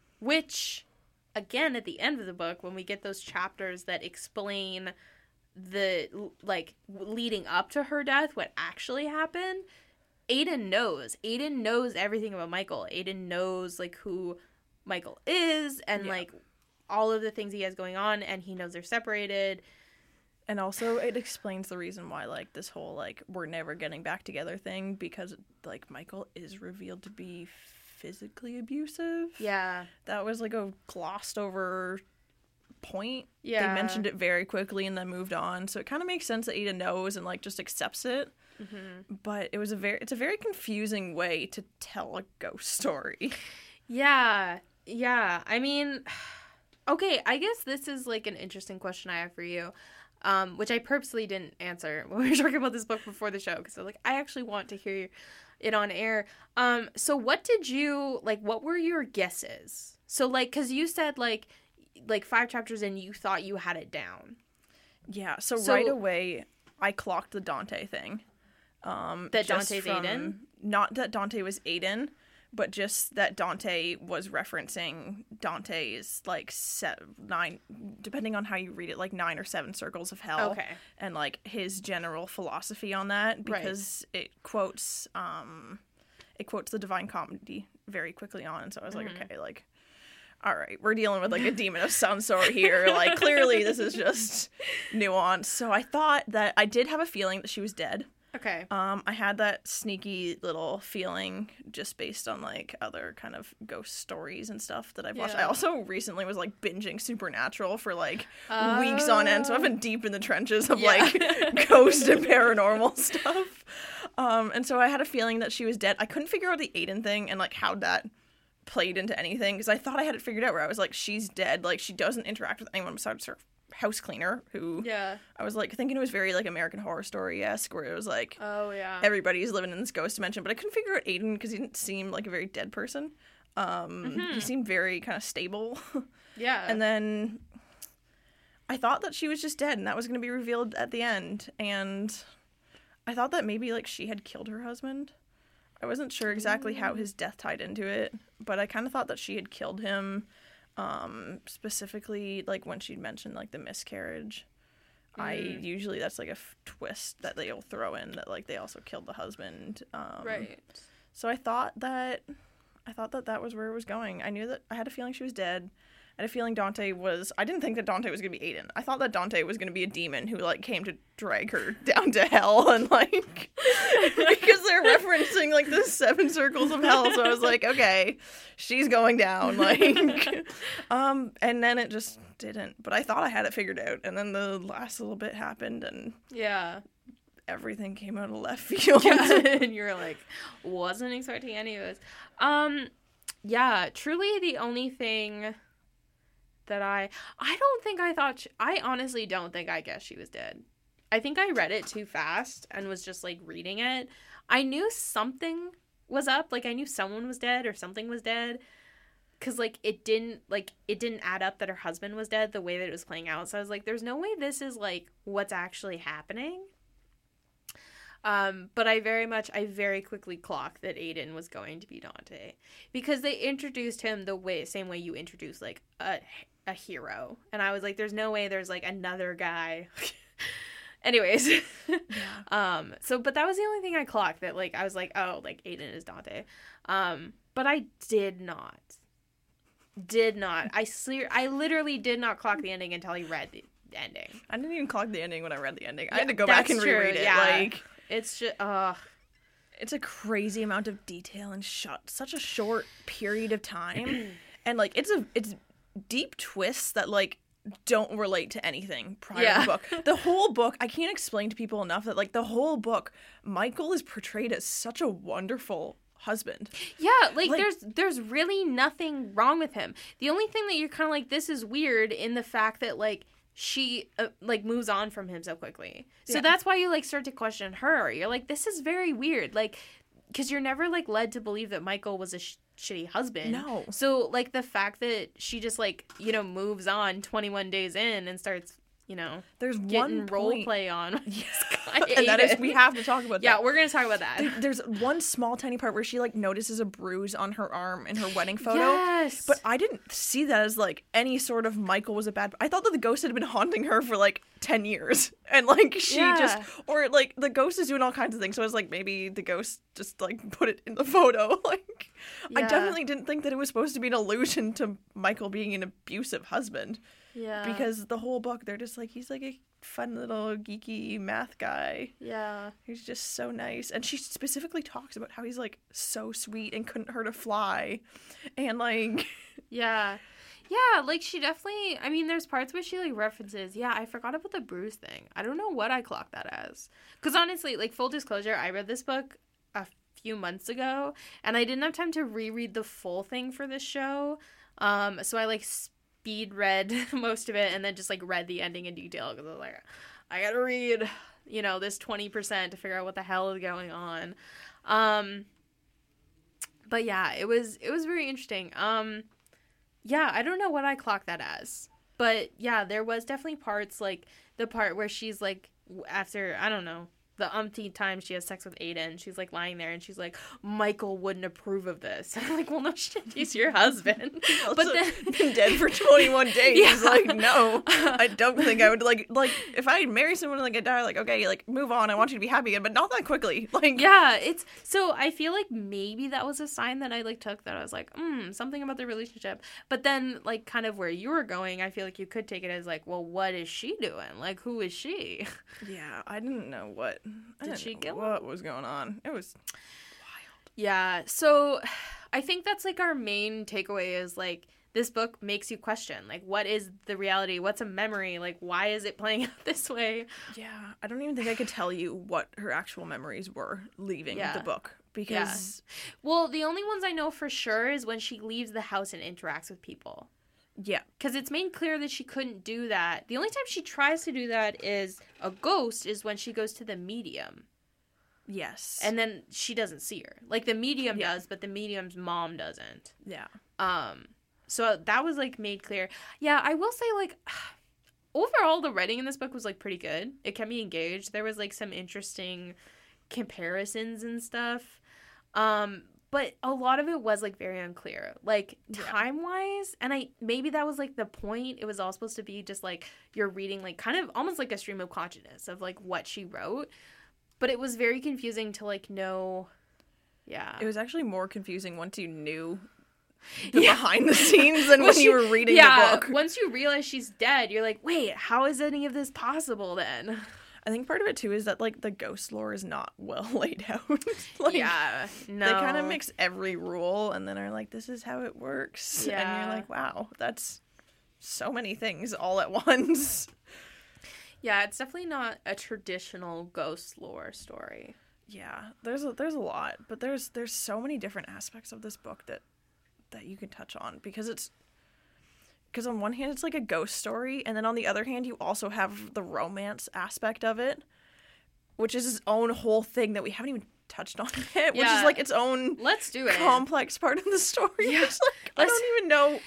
which, again, at the end of the book, when we get those chapters that explain the, like, leading up to her death, what actually happened, Aiden knows. Aiden knows everything about Michael. Aiden knows, like, who Michael is and, yeah. like, all of the things he has going on, and he knows they're separated.
And also, it explains the reason why, like, this whole, like, we're never getting back together thing, because, like, Michael is revealed to be physically abusive.
Yeah.
That was like a glossed over point.
Yeah.
They mentioned it very quickly and then moved on. So it kind of makes sense that Ada knows and like just accepts it. Mm-hmm. But it was a very it's a very confusing way to tell a ghost story.
Yeah. Yeah. I mean, okay, I guess this is like an interesting question I have for you. Um, which I purposely didn't answer when we were talking about this book before the show, because I was like, I actually want to hear it on air. Um, so what did you, like, what were your guesses? So, like, because you said, like, like five chapters in, you thought you had it down.
Yeah, so,
So-
right away, I clocked the Dante thing. Um,
That
just
Dante's
from-
Aiden?
Not that Dante was Aiden, but just that Dante was referencing Dante's, like, se- nine, depending on how you read it, like, nine or seven circles of hell.
Okay.
And, like, his general philosophy on that, because it quotes, um, it quotes the Divine Comedy very quickly on, and so I was like,
Mm-hmm.
okay, like, all right, we're dealing with, like, a demon of some sort here. Like, clearly this is just nuance. So I thought that I did have a feeling that she was dead.
Okay.
Um, I had that sneaky little feeling just based on, like, other kind of ghost stories and stuff that I've watched. I
Yeah.
also recently was, like, binging Supernatural for, like, weeks on end, so I've been deep in the trenches of,
Yeah.
like, ghost and paranormal stuff. Um, and so I had a feeling that she was dead. I couldn't figure out the Aiden thing and, like, how that played into anything, because I thought I had it figured out, where I was like, she's dead. Like, she doesn't interact with anyone besides her house cleaner, who
Yeah.
I was like thinking it was very like American Horror Story-esque, where it was like
Oh, yeah.
everybody's living in this ghost dimension, but I couldn't figure out Aiden because he didn't seem like a very dead person. Um, He seemed very kind of stable.
Yeah.
And then I thought that she was just dead, and that was going to be revealed at the end. And I thought that maybe like she had killed her husband. I wasn't sure exactly how his death tied into it, but I kind of thought that she had killed him. Um, specifically, like when she'd mentioned like the miscarriage. I usually that's like a f- twist that they'll throw in, that like they also killed the husband. Um,
Right.
So I thought that I thought that that was where it was going. I knew that I had a feeling she was dead. I had a feeling Dante was. I didn't think that Dante was gonna be Aiden. I thought that Dante was gonna be a demon who like came to drag her down to hell, and like because they're referencing like the seven circles of hell. So I was like, okay, she's going down. Like, um, and then it just didn't. But I thought I had it figured out, and then the last little bit happened, and
Yeah.
everything came out of left field.
and you're like, wasn't expecting any of this. Um, yeah, truly the only thing that I, I don't think I thought, she, I honestly don't think I guessed she was dead. I think I read it too fast and was just like reading it. I knew something was up, like I knew someone was dead or something was dead. Cause like it didn't, like it didn't add up that her husband was dead the way that it was playing out. So I was like, there's no way this is like what's actually happening. Um, but I very much, I very quickly clocked that Aiden was going to be Dante, because they introduced him the way, same way you introduce like a a hero, and I was like, there's no way there's like another guy. Anyways, yeah. um, so but that was the only thing I clocked, that like I was like, oh, like Aiden is Dante, um, but I did not, did not, I sleer, I literally did not clock the ending until I read the ending.
I didn't even clock the ending when I read the ending. I
Yeah,
had to go back
that's
and
true,
reread it.
yeah.
Like,
It's just, ugh.
it's a crazy amount of detail in shot such a short period of time, and like it's a it's deep twists that like don't relate to anything prior
Yeah.
to the book. The whole book, I can't explain to people enough that like the whole book, Michael is portrayed as such a wonderful husband.
Yeah, like,
Like-
there's there's really nothing wrong with him. The only thing that you're kind of like, this is weird, in the fact that like she uh, like moves on from him so quickly. So
Yeah.
that's why you like start to question her. You're like, this is very weird, like, because you're never like led to believe that Michael was a sh- shitty husband.
No.
So like the fact that she just like, you know, moves on twenty-one days in and starts, you know,
There's
getting
one
role
point,
play on with this guy.
and that is
Aiden.
we have to talk about
Yeah,
that.
we're gonna talk about that.
There- There's one small tiny part where she like notices a bruise on her arm in her wedding photo.
Yes.
But I didn't see that as like any sort of Michael was a bad. I thought that the ghost had been haunting her for like ten years, and like she
Yeah.
just, or like the ghost is doing all kinds of things. So I was like, maybe the ghost just like put it in the photo. Like, I
Yeah.
definitely didn't think that it was supposed to be an allusion to Michael being an abusive husband,
Yeah.
because the whole book they're just like, he's like a fun little geeky math guy.
Yeah.
He's just so nice. And she specifically talks about how he's, like, so sweet and couldn't hurt a fly. And, like...
Yeah. Yeah, like, she definitely... I mean, there's parts where she, like, references... Yeah, I forgot about the bruise thing. I don't know what I clocked that as. Because, honestly, like, full disclosure, I read this book a few months ago, and I didn't have time to reread the full thing for this show. Um, so I, like, speed read most of it and then just, like, read the ending in detail because I was like, I gotta read, you know, this twenty percent to figure out what the hell is going on. Um, but, yeah, it was, it was very interesting. Um... Yeah, I don't know what I clocked that as. But, yeah, there was definitely parts, like, the part where she's, like, after, I don't know, the umpteenth time she has sex with Aiden, she's, like, lying there, and she's like, Michael wouldn't approve of this. I'm like, well, no shit, he's your husband. But then...
been dead for twenty-one days.
Yeah.
Like, no, I don't think I would, like, like, if I marry someone and, like, I die, like, okay, like, move on, I want you to be happy again, but not that quickly. Like,
yeah, it's, so I feel like maybe that was a sign that I, like, took that I was like, hmm, something about the relationship. But then, like, kind of where you were going, I feel like you could take it as, like, well, what is she doing? Like, who is she?
yeah, I didn't know what... I
Did she
know
kill
what was going on? It was wild.
Yeah, so I think that's, like, our main takeaway is, like, this book makes you question, like, what is the reality? What's a memory? Like, why is it playing out this way?
Yeah, I don't even think I could tell you what her actual memories were leaving
Yeah.
the book. Because...
Yeah. Well, the only ones I know for sure is when she leaves the house and interacts with people.
Yeah.
Because it's made clear that she couldn't do that. The only time she tries to do that is a ghost is when she goes to the medium.
Yes.
And then she doesn't see her. Like, the medium
Yeah.
does, but the medium's mom doesn't.
Yeah.
Um, so that was, like, made clear. Yeah, I will say, like, overall, the writing in this book was, like, pretty good. It kept me engaged. There was, like, some interesting comparisons and stuff. Um, but a lot of it was, like, very unclear. Like,
Yeah.
time-wise, and I maybe that was, like, the point. It was all supposed to be just, like, you're reading, like, kind of almost like a stream of consciousness of, like, what she wrote. But it was very confusing to, like, know... Yeah.
It was actually more confusing once you knew the
Yeah.
behind the scenes than when
Once
you were reading
yeah,
the book.
once you realize she's dead, you're like, wait, how is any of this possible then?
I think part of it too is that like the ghost lore is not well laid out. like,
yeah, no.
They kind of mix every rule and then are like, this is how it works.
Yeah.
And you're like, wow, that's so many things all at once.
Yeah, it's definitely not a traditional ghost lore story.
Yeah, there's a, there's a lot, but there's there's so many different aspects of this book that that you can touch on because it's because on one hand it's like a ghost story, and then on the other hand you also have the romance aspect of it, which is its own whole thing that we haven't even touched on yet, which
Yeah.
is like its own
Let's do it.
complex part of the story.
Yeah.
It's like, I
Let's-
don't even know.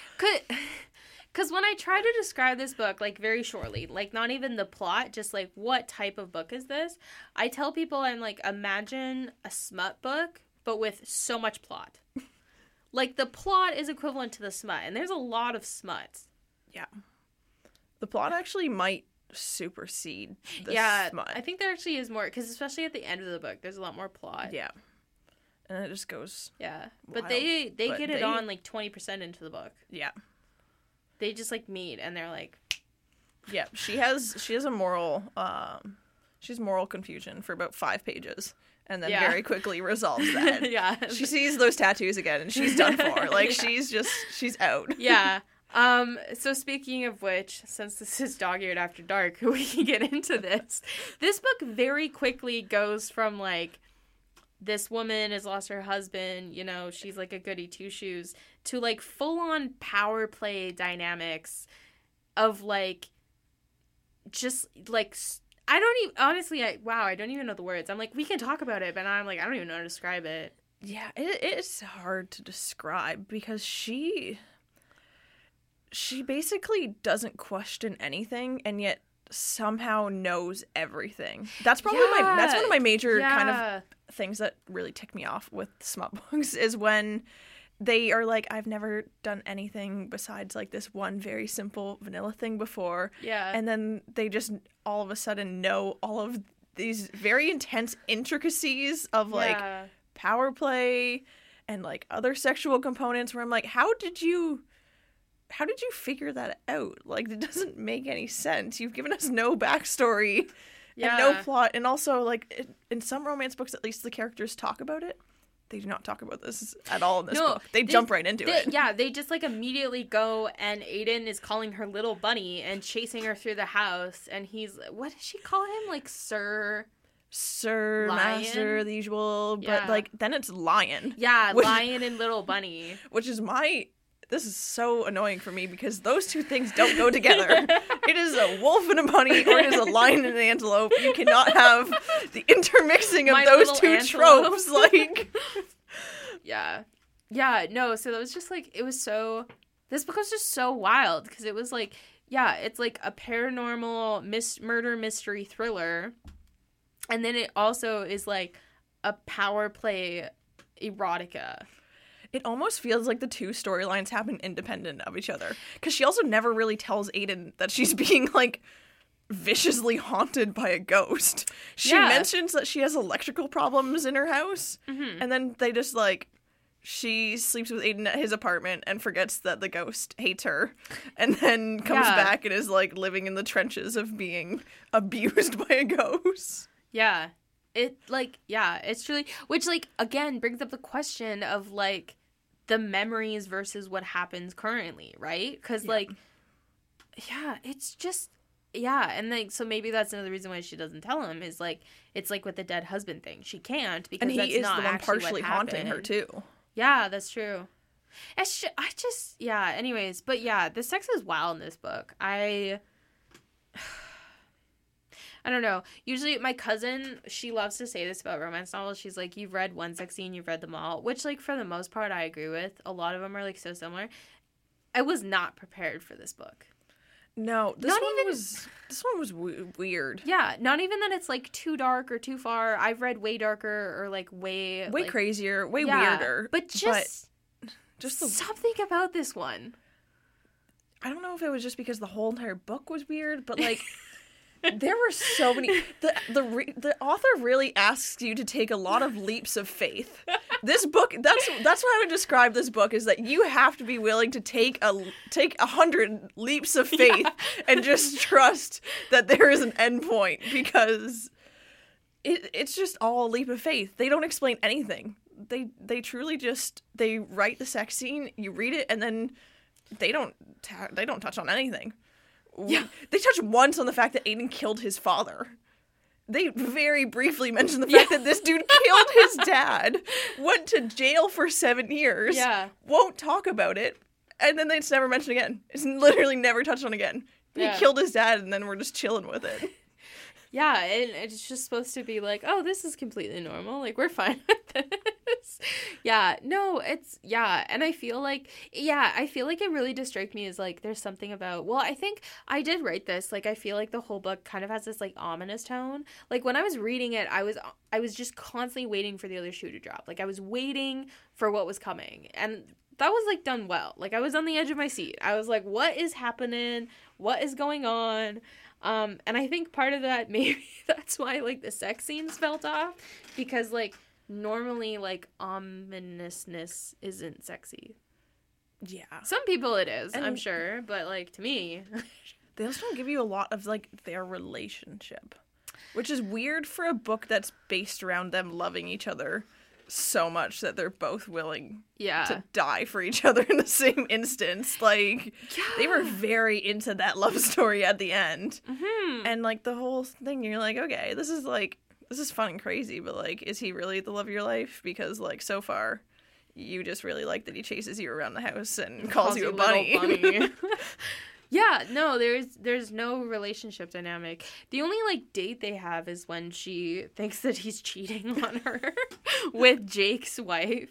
Because when I try to describe this book, like, very shortly, like, not even the plot, just, like, what type of book is this? I tell people I'm, like, imagine a smut book, but with so much plot. Like, the plot is equivalent to the smut, and there's a lot of smut.
Yeah, the plot actually might supersede the
yeah,
smut.
I think there actually is more, because especially at the end of the book, there's a lot more plot.
Yeah, and it just goes.
Yeah, but
wild.
they they
But
get it
they-
on, like, twenty percent into the book.
Yeah.
They just, like, meet, and they're like...
Yeah, she has she has a moral um she's moral confusion for about five pages and then
Yeah.
very quickly resolves that.
yeah.
She sees those tattoos again and she's done for. Like
Yeah.
she's just she's out.
Yeah. Um, so speaking of which, since this is Dog-Eared After Dark, we can get into this. This book very quickly goes from, like, this woman has lost her husband, you know, she's like a goody two-shoes, to, like, full-on power play dynamics of, like, just, like, I don't even, honestly, I, wow, I don't even know the words. I'm like, we can talk about it, but I'm like, I don't even know how to describe it.
Yeah, it it's hard to describe because she she basically doesn't question anything and yet somehow knows everything. That's probably my that's one of my major kind
Yeah.
of things that really tick me off with smut books is when they are like, I've never done anything besides like this one very simple vanilla thing before.
Yeah.
And then they just all of a sudden know all of these very intense intricacies of like
Yeah.
power play and like other sexual components where I'm like, how did you how did you figure that out? Like, it doesn't make any sense. You've given us no backstory
Yeah.
and no plot. And also, like, it, in some romance books, at least the characters talk about it. They do not talk about this at all in this
No,
book. They
this-
jump right into
they-
it.
Yeah, they just like immediately go, and Aiden is calling her little bunny and chasing her through the house, and he's, what does she call him? Like Sir...
Sir,
Lion?
Master, the usual. But,
Yeah.
like, then it's Lion.
Yeah,
Which-
Lion and Little Bunny.
Which is my... This is so annoying for me because those two things don't go together. It is a wolf and a bunny, or it is a lion and an antelope. You cannot have the intermixing of
My
those
little
two
antelope.
tropes. Like,
Yeah. Yeah, no, so that was just like, it was so, this book was just so wild because it was like, yeah, it's like a paranormal mis- murder mystery thriller. And then it also is like a power play erotica.
it almost feels like the two storylines happen independent of each other. Because she also never really tells Aiden that she's being, like, viciously haunted by a ghost. She
Yeah.
mentions that she has electrical problems in her house,
Mm-hmm.
and then they just, like, she sleeps with Aiden at his apartment and forgets that the ghost hates her, and then comes
Yeah.
back and is, like, living in the trenches of being abused by a ghost.
Yeah. It, like, yeah, it's truly, which, like, again, brings up the question of, like, the memories versus what happens currently, right? Because,
Yeah.
like, yeah, it's just, yeah, and, like, so maybe that's another reason why she doesn't tell him, is, like, it's like with the dead husband thing. She can't, because
And he
that's
is
not
the one
actually what
partially haunting her,
happened.
too.
Yeah, that's true. It's just, I just, yeah, anyways, but yeah, the sex is wild in this book. I... I don't know. Usually my cousin, she loves to say this about romance novels. She's like, you've read one sex scene, you've read them all. Which, like, for the most part, I agree with. A lot of them are, like, so similar. I was not prepared for this book.
No, this
Not
one
even-
was this one was w- weird.
Yeah, not even that it's, like, too dark or too far. I've read way darker or, like, way...
Way
like,
crazier, way
yeah,
weirder.
But just,
just the
something about this one.
I don't know if it was just because the whole entire book was weird, but like there were so many. The the re, the author really asks you to take a lot of leaps of faith. This book, that's that's what I would describe this book, is that you have to be willing to take a take a hundred leaps of faith
Yeah.
and just trust that there is an end point, because it it's just all a leap of faith. They don't explain anything. They they truly just they write the sex scene, you read it, and then they don't ta- they don't touch on anything.
Yeah.
They touch once on the fact that Aiden killed his father. They very briefly mention the fact
Yeah.
that this dude killed his dad, went to jail for seven years,
Yeah.
won't talk about it, and then it's never mentioned again. It's literally never touched on again. He
Yeah.
killed his dad, and then we're just chilling with it.
Yeah, and it's just supposed to be like, oh, this is completely normal. Like, we're fine with this. Yeah, no, it's, yeah. And I feel like, yeah, I feel like it really did strike me as, like, there's something about, well, I think I did write this. Like, I feel like the whole book kind of has this, like, ominous tone. Like, when I was reading it, I was, I was just constantly waiting for the other shoe to drop. Like, I was waiting for what was coming. And that was, like, done well. Like, I was on the edge of my seat. I was like, what is happening? What is going on? Um, and I think part of that, maybe that's why, like, the sex scenes felt off, because, like, normally, like, ominousness isn't sexy.
Yeah.
Some people it is, I'm
And-
sure, but, like, to me,
They also don't give you a lot of, like, their relationship, which is weird for a book that's based around them loving each other so much that they're both willing
yeah.
to die for each other in the same instance. Like, they were very into that love story at the end.
Mm-hmm.
And, like, the whole thing, you're like, okay, this is, like, this is fun and crazy, but, like, is he really the love of your life? Because, like, so far, you just really like that he chases you around the house and calls, you a
little
bunny.
bunny. Yeah, no, there's there's no relationship dynamic. The only, like, date they have is when she thinks that he's cheating on her with Jake's wife.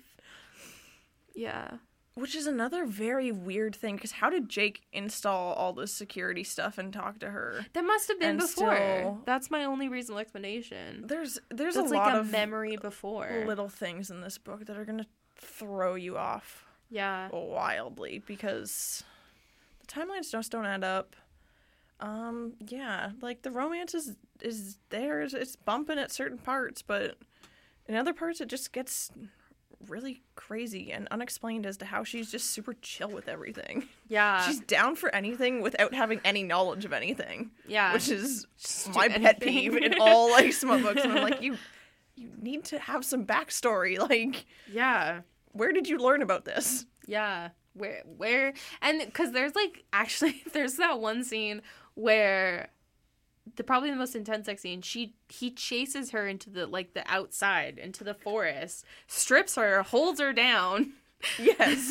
Yeah.
Which is another very weird thing, because how did Jake install all this security stuff and talk to her?
That must have been
And
before.
still-
That's my only reasonable explanation.
There's there's
That's
a
like
lot
a
of
memory before.
little things in this book that are going to throw you off
Yeah.
wildly, because the timelines just don't add up. Um, yeah, like, the romance is, is there, it's bumping at certain parts, but in other parts it just gets really crazy and unexplained as to how she's just super chill with everything.
Yeah.
She's down for anything without having any knowledge of anything.
Yeah.
Which is
Just
my
do
pet
anything.
peeve in all like smut books. And I'm like, you you need to have some backstory. Like,
Yeah.
where did you learn about this?
Yeah. Where, where, and because there's like, actually, there's that one scene where the probably the most intense sex scene, she, he chases her into the, like, the outside, into the forest, strips her, holds her down.
Yes.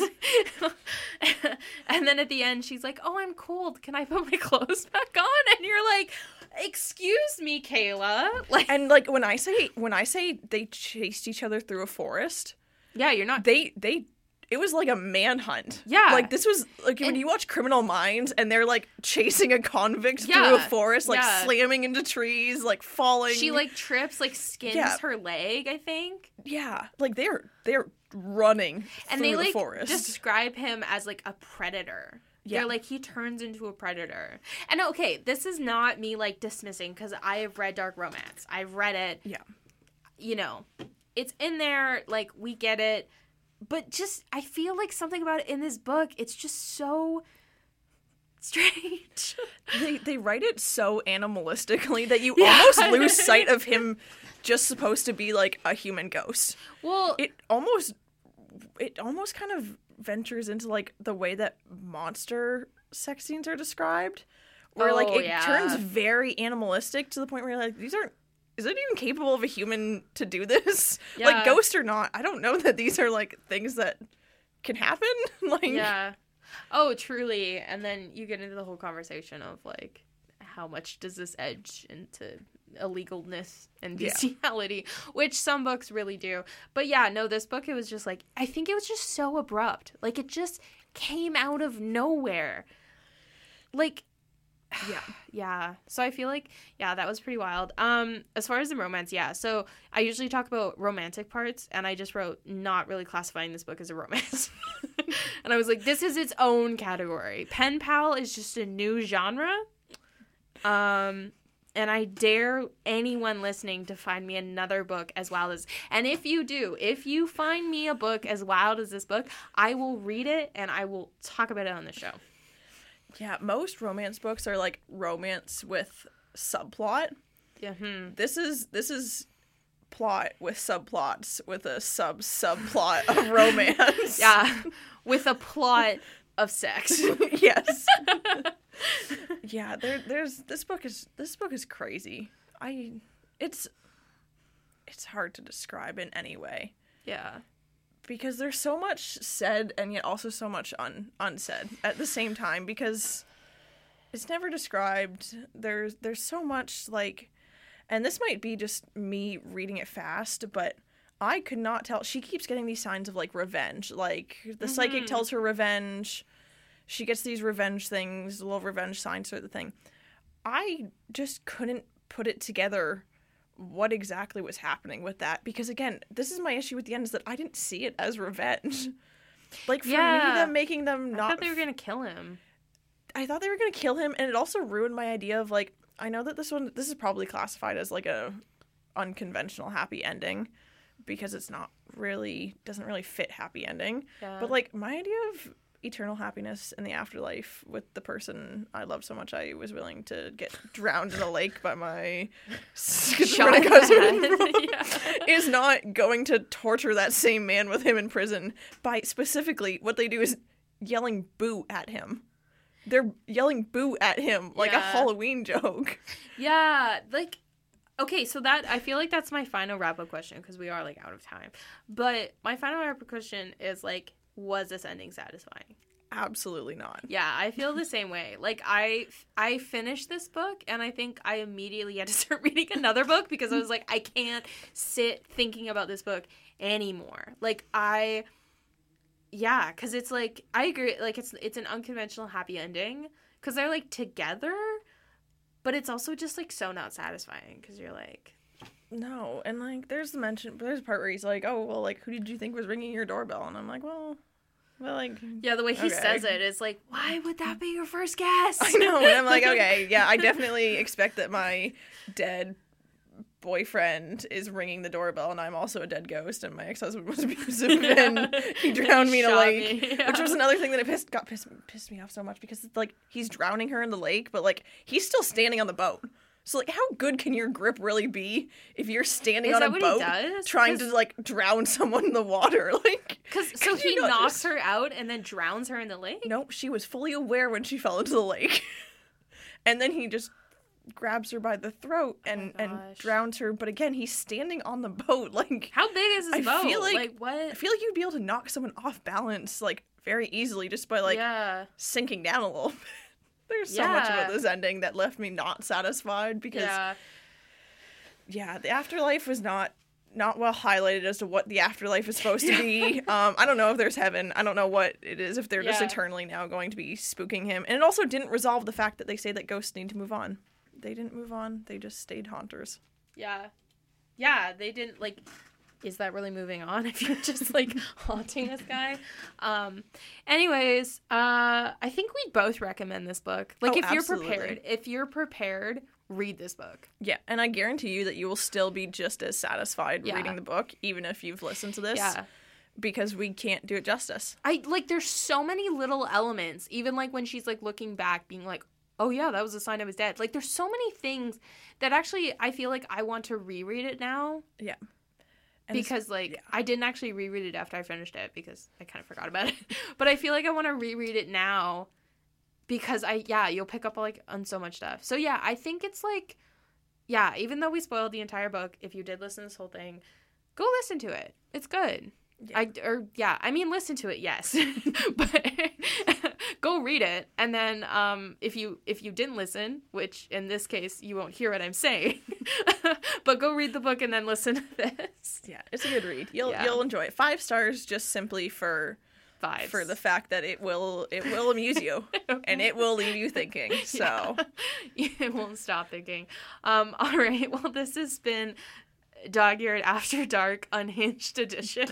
And then at the end, she's like, oh, I'm cold. Can I put my clothes back on? And you're like, excuse me, Kayla. Like,
And like when I say when I say they chased each other through a forest,
yeah, you're not.
they they it was like a manhunt.
Yeah.
Like this was like when
And-
you watch Criminal Minds and they're like chasing a convict through
Yeah.
a forest, like
Yeah.
slamming into trees, like falling.
She, like, trips, like, skins
Yeah.
her leg, I think.
yeah, like they're they're running
And
through
they,
the
like,
forest.
describe him as, like, a predator.
Yeah.
They're like, he turns into a predator. And, okay, this is not me, like, dismissing, because I have read Dark Romance. I've read it.
Yeah.
You know, it's in there, like, we get it. But just, I feel like something about it in this book, it's just so strange.
They they write it so animalistically that you
Yeah.
almost lose sight of him just supposed to be like a human ghost.
Well,
It almost it almost kind of ventures into like the way that monster sex scenes are described. Where like
Oh,
it
yeah.
turns very animalistic to the point where you're like, these aren't is it even capable of a human to do this?
Yeah.
Like ghost or not, I don't know that these are like things that can happen. Like
yeah. Oh, truly. And then you get into the whole conversation of, like, how much does this edge into illegalness and
Yeah.
bestiality, which some books really do. But yeah, no, this book, it was just like, I think it was just so abrupt. Like, it just came out of nowhere. Like,
Yeah.
yeah. So I feel like, yeah, that was pretty wild. Um, as far as the romance, yeah. So I usually talk about romantic parts, and I just wrote not really classifying this book as a romance. And I was like, this is its own category. Pen pal is just a new genre. Um, and I dare anyone listening to find me another book as wild as, and if you do, if you find me a book as wild as this book, I will read it and I will talk about it on the show.
Yeah, most romance books are like romance with subplot.
Yeah. Hmm.
This is this is plot with subplots with a sub subplot of romance.
Yeah, with a plot of sex.
Yes. Yeah, there there's this book is this book is crazy. I it's it's hard to describe in any way
Yeah.
because there's so much said and yet also so much un, unsaid at the same time because it's never described. There's there's so much like, and this might be just me reading it fast, but I could not tell. She keeps getting these signs of like revenge. Like the psychic
Mhm.
tells her revenge. She gets these revenge things, little revenge signs sort of thing. I just couldn't put it together what exactly was happening with that because again, this is my issue with the end is that I didn't see it as revenge. Like for
Yeah.
me, them making them
I
not.
thought they were gonna kill him.
I thought they were gonna kill him, and it also ruined my idea of like I know that this one this is probably classified as like a unconventional happy ending because it's not really doesn't really fit happy ending.
Yeah.
But like my idea of eternal happiness in the afterlife with the person I love so much I was willing to get drowned in a lake by my schizophrenic
Shot
husband
yeah.
is not going to torture that same man with him in prison by specifically what they do is yelling boo at him. They're yelling boo at him like a
Yeah.
Halloween joke.
Yeah, like, okay, so that, I feel like that's my final wrap-up question, because we are, like, out of time. But my final wrap-up question is, like, was this ending satisfying?
Absolutely not.
Yeah, I feel the same way. Like, I, I finished this book, and I think I immediately had to start reading another book, because I was like, I can't sit thinking about this book anymore. Like, I... Yeah, because it's like, I agree, like, it's it's an unconventional happy ending, because they're, like, together, but it's also just, like, so not satisfying, because you're like...
No, and, like, there's the mention, there's a part where he's like, oh, well, like, who did you think was ringing your doorbell? And I'm like, well, well, like...
Yeah, the way he
okay.
says it is like, why would that be your first guess?
I know, and I'm like, okay, yeah, I definitely expect that my dead boyfriend is ringing the doorbell and I'm also a dead ghost and my ex-husband was abusive and he drowned me in a
Shot
lake,
me, yeah.
which was another thing that it pissed, got pissed, pissed me off so much because, like, he's drowning her in the lake, but, like, he's still standing on the boat. So, like, how good can your grip really be if you're standing
Is
on
that
a
what he
boat
does?
trying
'Cause-
to, like, drown someone in the water? Like,
Cause, so
could you
he
not
knocks
just-
her out and then drowns her in the lake?
Nope, she was fully aware when she fell into the lake. And then he just grabs her by the throat and,
Oh my
and
gosh.
drowns her. But again, he's standing on the boat. Like,
How big is
I
his boat?
feel like,
what?
I feel like you'd be able to knock someone off balance, like, very easily just by, like,
yeah.
sinking down a little bit. There's so much
Yeah.
about this ending that left me not satisfied because, yeah,
Yeah.
the afterlife was not not well highlighted as to what the afterlife is supposed to be. um, I don't know if there's heaven. I don't know what it is, if they're just
Yeah.
eternally now going to be spooking him. And it also didn't resolve the fact that they say that ghosts need to move on. They didn't move on. They just stayed haunters.
Yeah. Yeah, they didn't, like, is that really moving on if you're just, like, haunting this guy? Um, anyways, uh, I think we'd both recommend this book. Like,
Oh,
if you're
absolutely.
prepared, if you're prepared, read this book.
Yeah, and I guarantee you that you will still be just as satisfied
Yeah.
reading the book, even if you've listened to this.
Yeah.
Because we can't do it justice.
I, like, there's so many little elements, even, like, when she's, like, looking back, being like, oh, yeah, that was a sign I was dead. Like, there's so many things that actually I feel like I want to reread it now.
Yeah. And it's-
Because, like,
yeah.
I didn't actually reread it after I finished it because I kind of forgot about it. But I feel like I want to reread it now because I, yeah, you'll pick up, like, on so much stuff. So, yeah, I think it's, like, yeah, even though we spoiled the entire book, if you did listen to this whole thing, go listen to it. It's good.
Yeah.
I, or, yeah, I mean, listen to it, yes. But go read it. And then um, if you if you didn't listen, which in this case, you won't hear what I'm saying, but go read the book and then listen to this.
Yeah, it's a good read. You'll
Yeah.
you'll enjoy it. Five stars just simply for
Vibes.
for the fact that it will it will amuse you and it will leave you thinking. So
It won't stop thinking. Um, all right, well, this has been Dog Eared After Dark Unhinged Edition,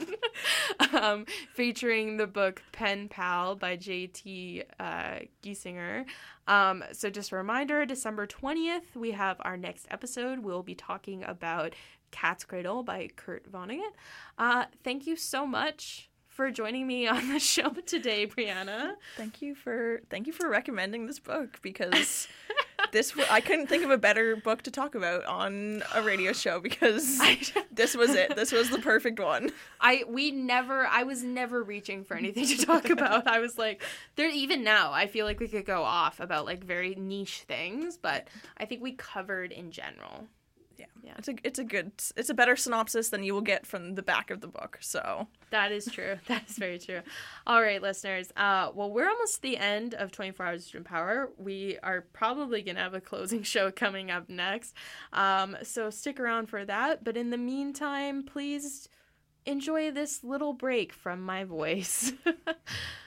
um, featuring the book Pen Pal by J T uh, Giesinger. Um, so just a reminder, December twentieth, we have our next episode. We'll be talking about Cat's Cradle by Kurt Vonnegut. Uh, thank you so much for joining me on the show today, Brianna.
thank you for thank you for recommending this book because this w- I couldn't think of a better book to talk about on a radio show because this was it. This was the perfect one.
I we never I was never reaching for anything to talk about. I was like, there even now I feel like we could go off about like very niche things, but I think we covered in general.
Yeah.
Yeah.
It's a it's a good it's a better synopsis than you will get from the back of the book. So
That is true. That is very true. All right, listeners. Uh, well, we're almost at the end of twenty-four Hours of Dream Power. We are probably going to have a closing show coming up next. Um, so stick around for that. But in the meantime, please enjoy this little break from my voice.